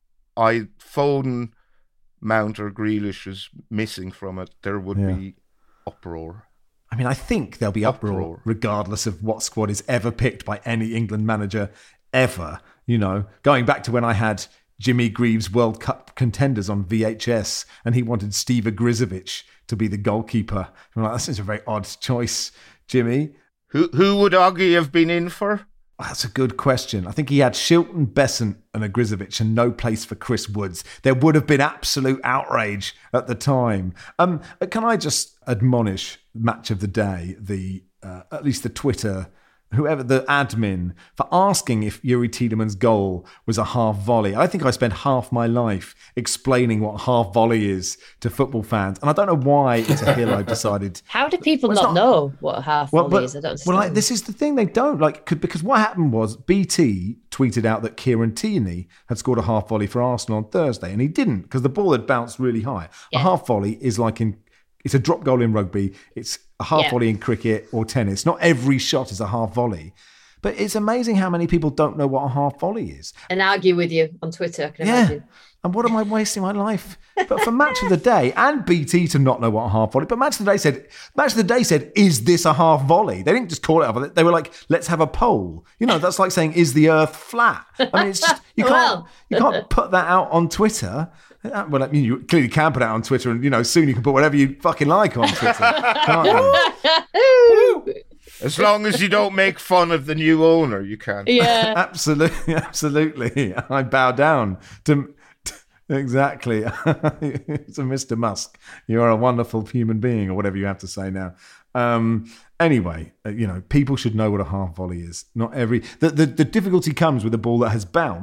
I Foden, Mount or Grealish was missing from it, there would yeah. be uproar. I mean, I think there'll be uproar, uproar regardless of what squad is ever picked by any England manager ever. You know, going back to when I had Jimmy Greaves World Cup contenders on V H S and he wanted Steve Ogrizovic to be the goalkeeper. I'm like, this is a very odd choice, Jimmy. Who who would Oggy have been in for? Oh, that's a good question. I think he had Shilton, Besant and Ogrizovic and no place for Chris Woods. There would have been absolute outrage at the time. Um, can I just admonish Match of the Day, the uh, at least the Twitter, whoever, the admin, for asking if Youri Tielemans' goal was a half volley. I think I spent half my life explaining what half volley is to football fans, and I don't know why it's a hill I've decided. How do people well, not, not know what a half well, volley but, is? I don't understand. Well, like, this is the thing, they don't. like could, Because what happened was B T tweeted out that Kieran Tierney had scored a half volley for Arsenal on Thursday, and he didn't because the ball had bounced really high. Yeah. A half volley is like in... It's a drop goal in rugby. It's a half yeah. volley in cricket or tennis. Not every shot is a half volley. But it's amazing how many people don't know what a half volley is. And argue with you on Twitter, I can yeah. imagine. And what am I wasting my life? But for Match of the Day and B T to not know what a half volley, but Match of the Day said, Match of the Day said, is this a half volley? They didn't just call it up. They were like, let's have a poll. You know, that's like saying, is the earth flat? I mean, it's just, you can't, well. you can't put that out on Twitter. Well, I mean, you clearly can put it out on Twitter, and, you know, soon you can put whatever you fucking like on Twitter, can't you? As long as you don't make fun of the new owner, you can. Yeah. Absolutely, absolutely. I bow down to... to exactly. So, Mister Musk, you are a wonderful human being, or whatever you have to say now. Um, anyway, you know, people should know what a half volley is. Not every... The, the, the difficulty comes with a ball that has bounced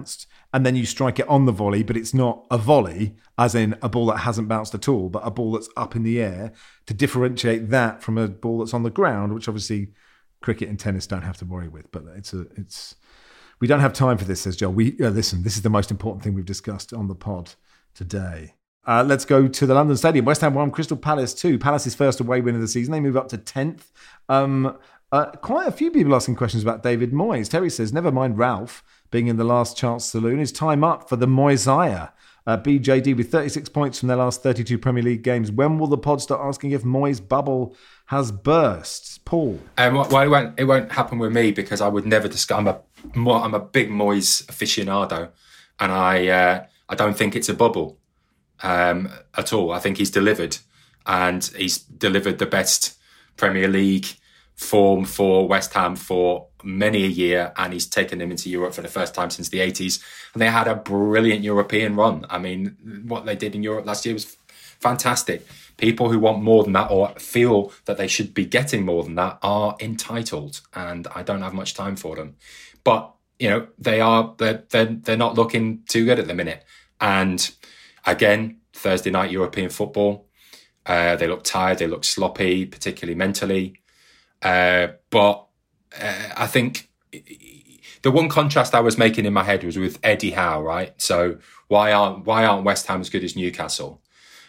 and then you strike it on the volley, but it's not a volley, as in a ball that hasn't bounced at all, but a ball that's up in the air, to differentiate that from a ball that's on the ground, which obviously cricket and tennis don't have to worry with. But it's a, it's we don't have time for this, says Joel. We uh, listen, this is the most important thing we've discussed on the pod today. Uh, let's go to the London Stadium. West Ham one, Crystal Palace two. Palace's first away win of the season. They move up to tenth. Um, uh, quite a few people asking questions about David Moyes. Terry says, never mind Ralph being in the last chance saloon. Is time up for the Moyesiah? Uh, B J D with thirty-six points from their last thirty-two Premier League games. When will the pod start asking if Moyes' bubble has burst? Paul? Um, well, it won't, it won't happen with me because I would never discuss. I'm a, I'm a big Moyes aficionado, and I, uh, I don't think it's a bubble. Um, at all. I think he's delivered, and he's delivered the best Premier League form for West Ham for many a year, and he's taken them into Europe for the first time since the eighties, and they had a brilliant European run. I mean, what they did in Europe last year was fantastic. People who want more than that or feel that they should be getting more than that are entitled, and I don't have much time for them. But, you know, they are, they're, they're, they're not looking too good at the minute. And again, Thursday night European football. Uh, they look tired. They look sloppy, particularly mentally. Uh, but uh, I think the one contrast I was making in my head was with Eddie Howe, right? So why aren't why aren't West Ham as good as Newcastle?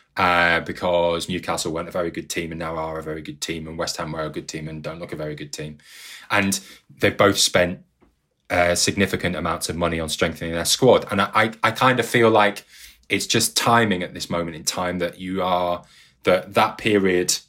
Uh, because Newcastle weren't a very good team and now are a very good team, and West Ham were a good team and don't look a very good team. And they've both spent uh, significant amounts of money on strengthening their squad. And I, I, I kind of feel like it's just timing at this moment in time that you are, that that period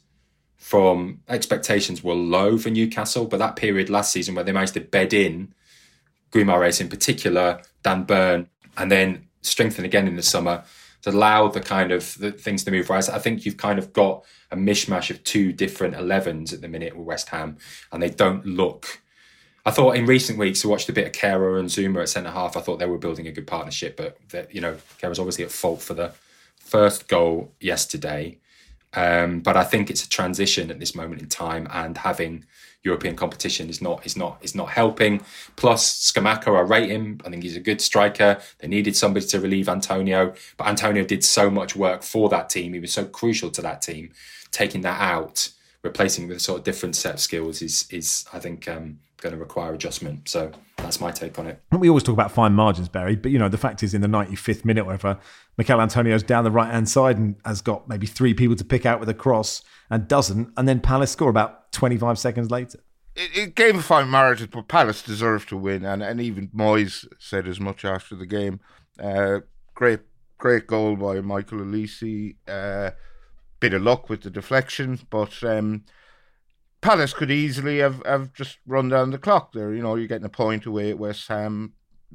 from expectations were low for Newcastle, but that period last season where they managed to bed in Guimaraes in particular, Dan Burn, and then strengthen again in the summer to allow the kind of the things to move. Whereas I think you've kind of got a mishmash of two different elevens at the minute with West Ham, and they don't look... I thought in recent weeks, I watched a bit of Kehrer and Zuma at centre half. I thought they were building a good partnership, but that, you know, Kehrer was obviously at fault for the first goal yesterday. Um, but I think it's a transition at this moment in time, and having European competition is not is not is not helping. Plus, Scamacca, I rate him. I think he's a good striker. They needed somebody to relieve Antonio, but Antonio did so much work for that team. He was so crucial to that team. Taking that out, replacing it with a sort of different set of skills is is I think. Um, going to require adjustment. So that's my take on it. We always talk about fine margins, Barry, but you know, the fact is in the ninety-fifth minute, whatever, Mikel Antonio's down the right-hand side and has got maybe three people to pick out with a cross and doesn't, and then Palace score about twenty-five seconds later. It, it gave a fine margin, but Palace deserved to win, and, and even Moyes said as much after the game. Uh, great great goal by Michael Olise. Uh, bit of luck with the deflection, but um, Palace could easily have, have just run down the clock there. You know, you're getting a point away at West Ham.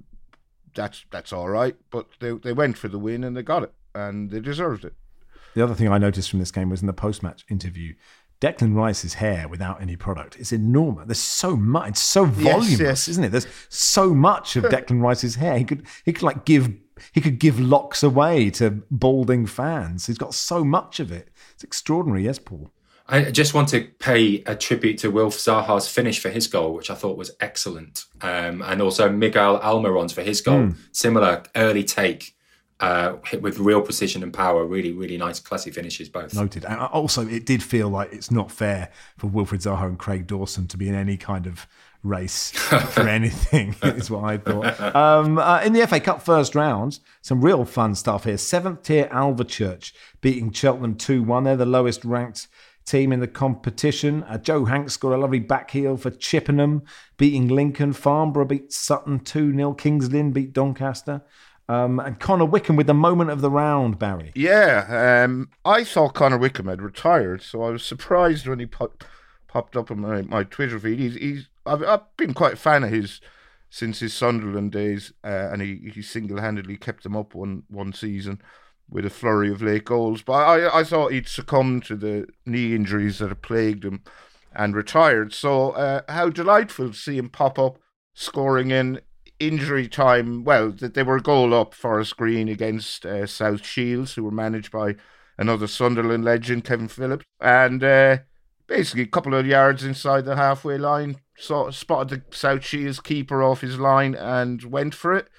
That's that's all right. But they they went for the win and they got it. And they deserved it. The other thing I noticed from this game was in the post-match interview, Declan Rice's hair without any product is enormous. There's so much. It's so voluminous, yes, yes. isn't it? There's so much of Declan Rice's hair. He could he could like give he could give locks away to balding fans. He's got so much of it. It's extraordinary, yes, Paul? I just want to pay a tribute to Wilf Zaha's finish for his goal, which I thought was excellent. Um, and also Miguel Almiron's for his goal. Mm. Similar early take, uh, hit with real precision and power. Really, really nice, classy finishes both. Noted. And also, it did feel like it's not fair for Wilfried Zaha and Craig Dawson to be in any kind of race for anything, is what I thought. Um, uh, in the F A Cup first round, some real fun stuff here. Seventh tier Alvechurch beating Cheltenham two one. They're the lowest ranked team in the competition. Uh, Joe Hanks scored a lovely back heel for Chippenham, beating Lincoln. Farnborough beat Sutton two nil. Kings Lynn beat Doncaster. Um, and Connor Wickham with the moment of the round, Barry. Yeah, um, I thought Connor Wickham had retired, so I was surprised when he pop, popped up on my, my Twitter feed. He's, he's I've, I've been quite a fan of his since his Sunderland days, uh, and he, he single-handedly kept them up one, one season with a flurry of late goals. But I, I thought he'd succumbed to the knee injuries that had plagued him and retired. So uh, how delightful to see him pop up, scoring in injury time. Well, they were a goal up, Forest Green against uh, South Shields, who were managed by another Sunderland legend, Kevin Phillips. And uh, basically a couple of yards inside the halfway line, saw, spotted the South Shields keeper off his line and went for it.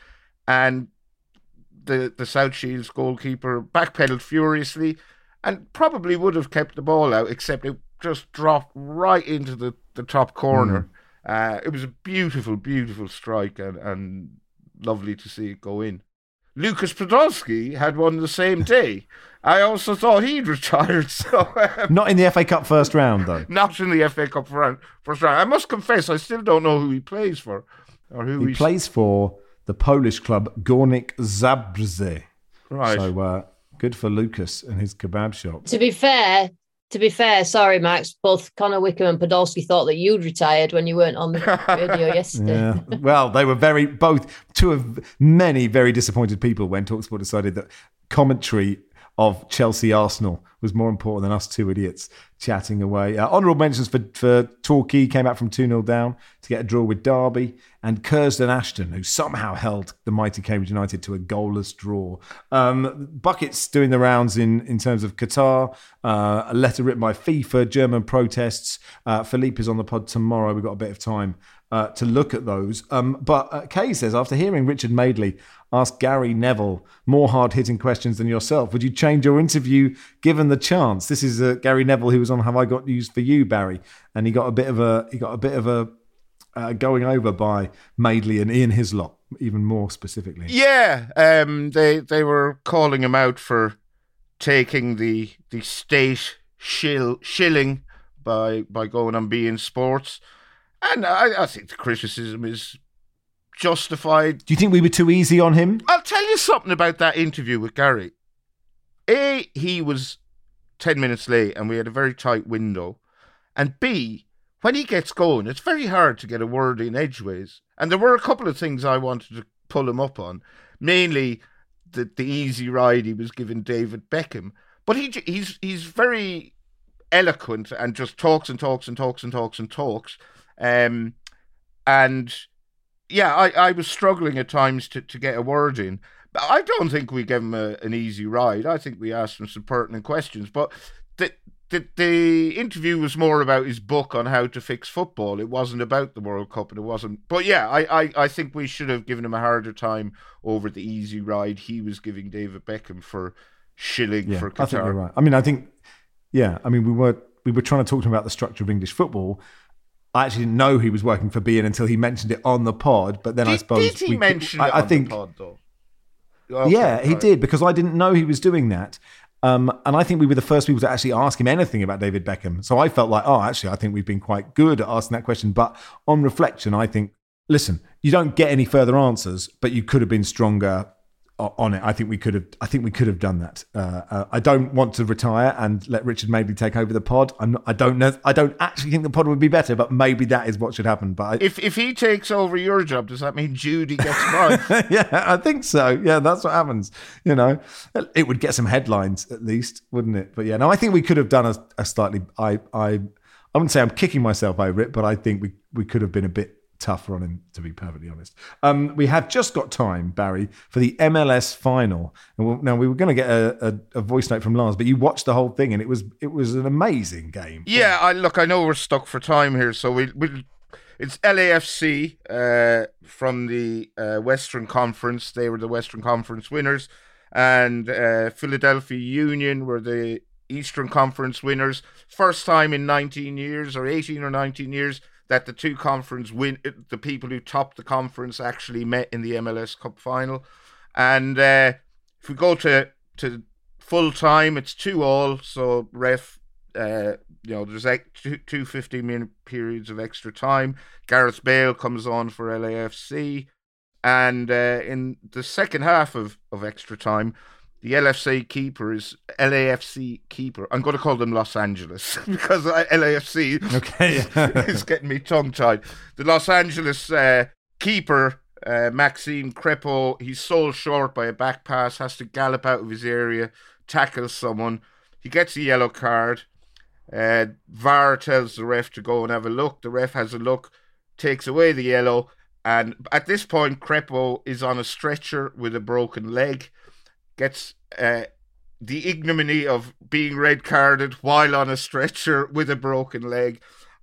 and the the South Shields goalkeeper backpedaled furiously and probably would have kept the ball out, except it just dropped right into the, the top corner. Mm. Uh, it was a beautiful, beautiful strike, and, and lovely to see it go in. Lucas Podolski had one the same day. I also thought he'd retired. So um, not in the F A Cup first round, though. Not in the F A Cup round, first round. I must confess, I still don't know who he plays for, or who he he's... plays for. The Polish club Górnik Zabrze. Right. So uh, good for Lucas and his kebab shop. To be fair, to be fair, sorry, Max, both Connor Wickham and Podolski thought that you'd retired when you weren't on the radio yesterday. Yeah. Well, they were very, both, two of many very disappointed people when TalkSport decided that commentary of Chelsea Arsenal was more important than us two idiots chatting away. Uh, honourable mentions for, for Torquay, came out from two nil down to get a draw with Derby, and Curzon Ashton, who somehow held the mighty Cambridge United to a goalless draw. Um, Buckets doing the rounds in, in terms of Qatar, uh, a letter written by FIFA, German protests. Uh, Philippe is on the pod tomorrow. We've got a bit of time uh, to look at those. Um, but uh, Kay says, after hearing Richard Madeley ask Gary Neville more hard-hitting questions than yourself, would you change your interview given the chance? This is uh, Gary Neville, who was on Have I Got News for You, Barry, and he got a bit of a he got a bit of a uh, going over by Madeley and Ian Hislop, even more specifically. Yeah, um, they they were calling him out for taking the the state shill, shilling by by going on beIN Sports, and I, I think the criticism is justified. Do you think we were too easy on him? I'll tell you something about that interview with Gary. A, he was ten minutes late and we had a very tight window. And B, when he gets going, it's very hard to get a word in edgeways. And there were a couple of things I wanted to pull him up on, mainly the, the easy ride he was giving David Beckham. But he he's he's very eloquent and just talks and talks and talks and talks and talks. Um, and... Yeah, I, I was struggling at times to, to get a word in. But I don't think we gave him a, an easy ride. I think we asked him some pertinent questions. But the, the the interview was more about his book on how to fix football. It wasn't about the World Cup, and it wasn't. But yeah, I, I, I think we should have given him a harder time over the easy ride he was giving David Beckham for shilling yeah, for Qatar. I think you're right. I mean, I think, yeah, I mean, we were we were trying to talk to him about the structure of English football. I actually didn't know he was working for beIN until he mentioned it on the pod. But then did, I suppose did he we, mention I, it I on think, the pod though? Okay, yeah, he right. did, because I didn't know he was doing that. Um, and I think we were the first people to actually ask him anything about David Beckham. So I felt like, oh, actually, I think we've been quite good at asking that question. But on reflection, I think, listen, you don't get any further answers, but you could have been stronger on it. I think we could have. I think we could have done that. Uh, uh, I don't want to retire and let Richard Madeley take over the pod. I'm not, I don't know. I don't actually think the pod would be better, but maybe that is what should happen. But I, if if he takes over your job, does that mean Judy gets mine? yeah, I think so. Yeah, that's what happens. You know, it would get some headlines at least, wouldn't it? But yeah, no, I think we could have done a, a slightly. I I I wouldn't say I'm kicking myself over it, but I think we we could have been a bit tougher on him, to be perfectly honest. Um, we have just got time, Barry, for the M L S final. And we'll, now we were going to get a, a, a voice note from Lars, but you watched the whole thing, and it was it was an amazing game. Yeah, I look. I know we're stuck for time here, so we we. It's L A F C uh, from the uh, Western Conference. They were the Western Conference winners, and uh, Philadelphia Union were the Eastern Conference winners. First time in nineteen years, or eighteen or nineteen years, that the two conference win, the people who topped the conference actually met in the M L S Cup final. And uh, if we go to, to full time, it's two all. So ref, uh, you know, there's two, two fifteen minute periods of extra time. Gareth Bale comes on for L A F C. And uh, in the second half of, of extra time, the L F C keeper is L A F C keeper. I'm going to call them Los Angeles because L A F C okay. is getting me tongue-tied. The Los Angeles uh, keeper, uh, Maxime Crepeau, he's sold short by a back pass, has to gallop out of his area, tackles someone. He gets a yellow card. Uh, V A R tells the ref to go and have a look. The ref has a look, takes away the yellow. And at this point, Crepeau is on a stretcher with a broken leg. Gets uh, the ignominy of being red carded while on a stretcher with a broken leg.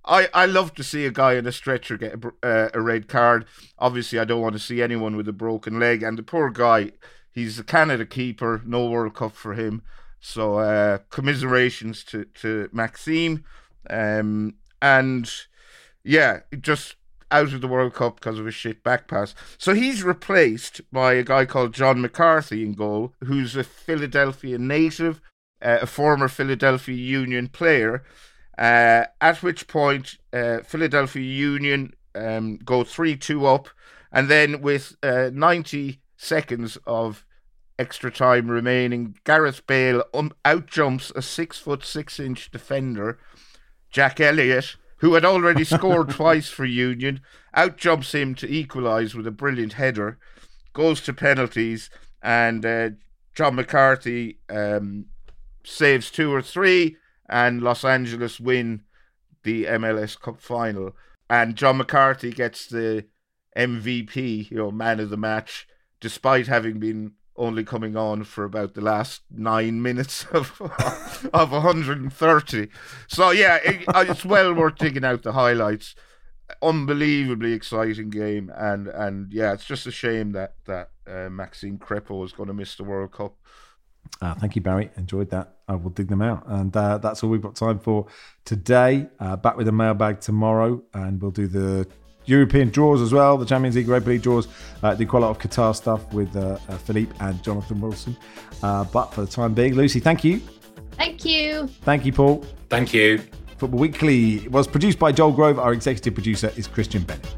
I, I love to see a guy in a stretcher get a, uh, a red card. Obviously, I don't want to see anyone with a broken leg. And the poor guy, he's a Canada keeper, no World Cup for him. So uh, commiserations to, to Maxime. Um, and yeah, just out of the World Cup because of a shit back pass. So he's replaced by a guy called John McCarthy in goal, who's a Philadelphia native, uh, a former Philadelphia Union player. Uh, at which point, uh, Philadelphia Union um, go three two up, and then with uh, ninety seconds of extra time remaining, Gareth Bale um, outjumps a six foot six inch defender, Jack Elliott, who had already scored twice for Union, outjumps him to equalise with a brilliant header, goes to penalties, and uh, John McCarthy um, saves two or three. And Los Angeles win the M L S Cup final. And John McCarthy gets the M V P, you know, man of the match, despite having been only coming on for about the last nine minutes of of one hundred thirty. So, yeah, it, it's well worth digging out the highlights. Unbelievably exciting game. And, and yeah, it's just a shame that, that uh, Maxime Crépeau is going to miss the World Cup. Uh, thank you, Barry. Enjoyed that. I will dig them out. And uh, that's all we've got time for today. Uh, back with a mailbag tomorrow, and we'll do the European draws as well, the Champions League, Europa League draws. Uh, do quite a lot of Qatar stuff with uh, uh, Philippe and Jonathan Wilson. Uh, but for the time being, Lucy, thank you. Thank you. Thank you, Paul. Thank you. Football Weekly was produced by Joel Grove. Our executive producer is Christian Bennett.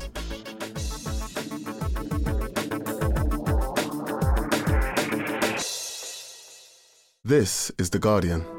This is The Guardian.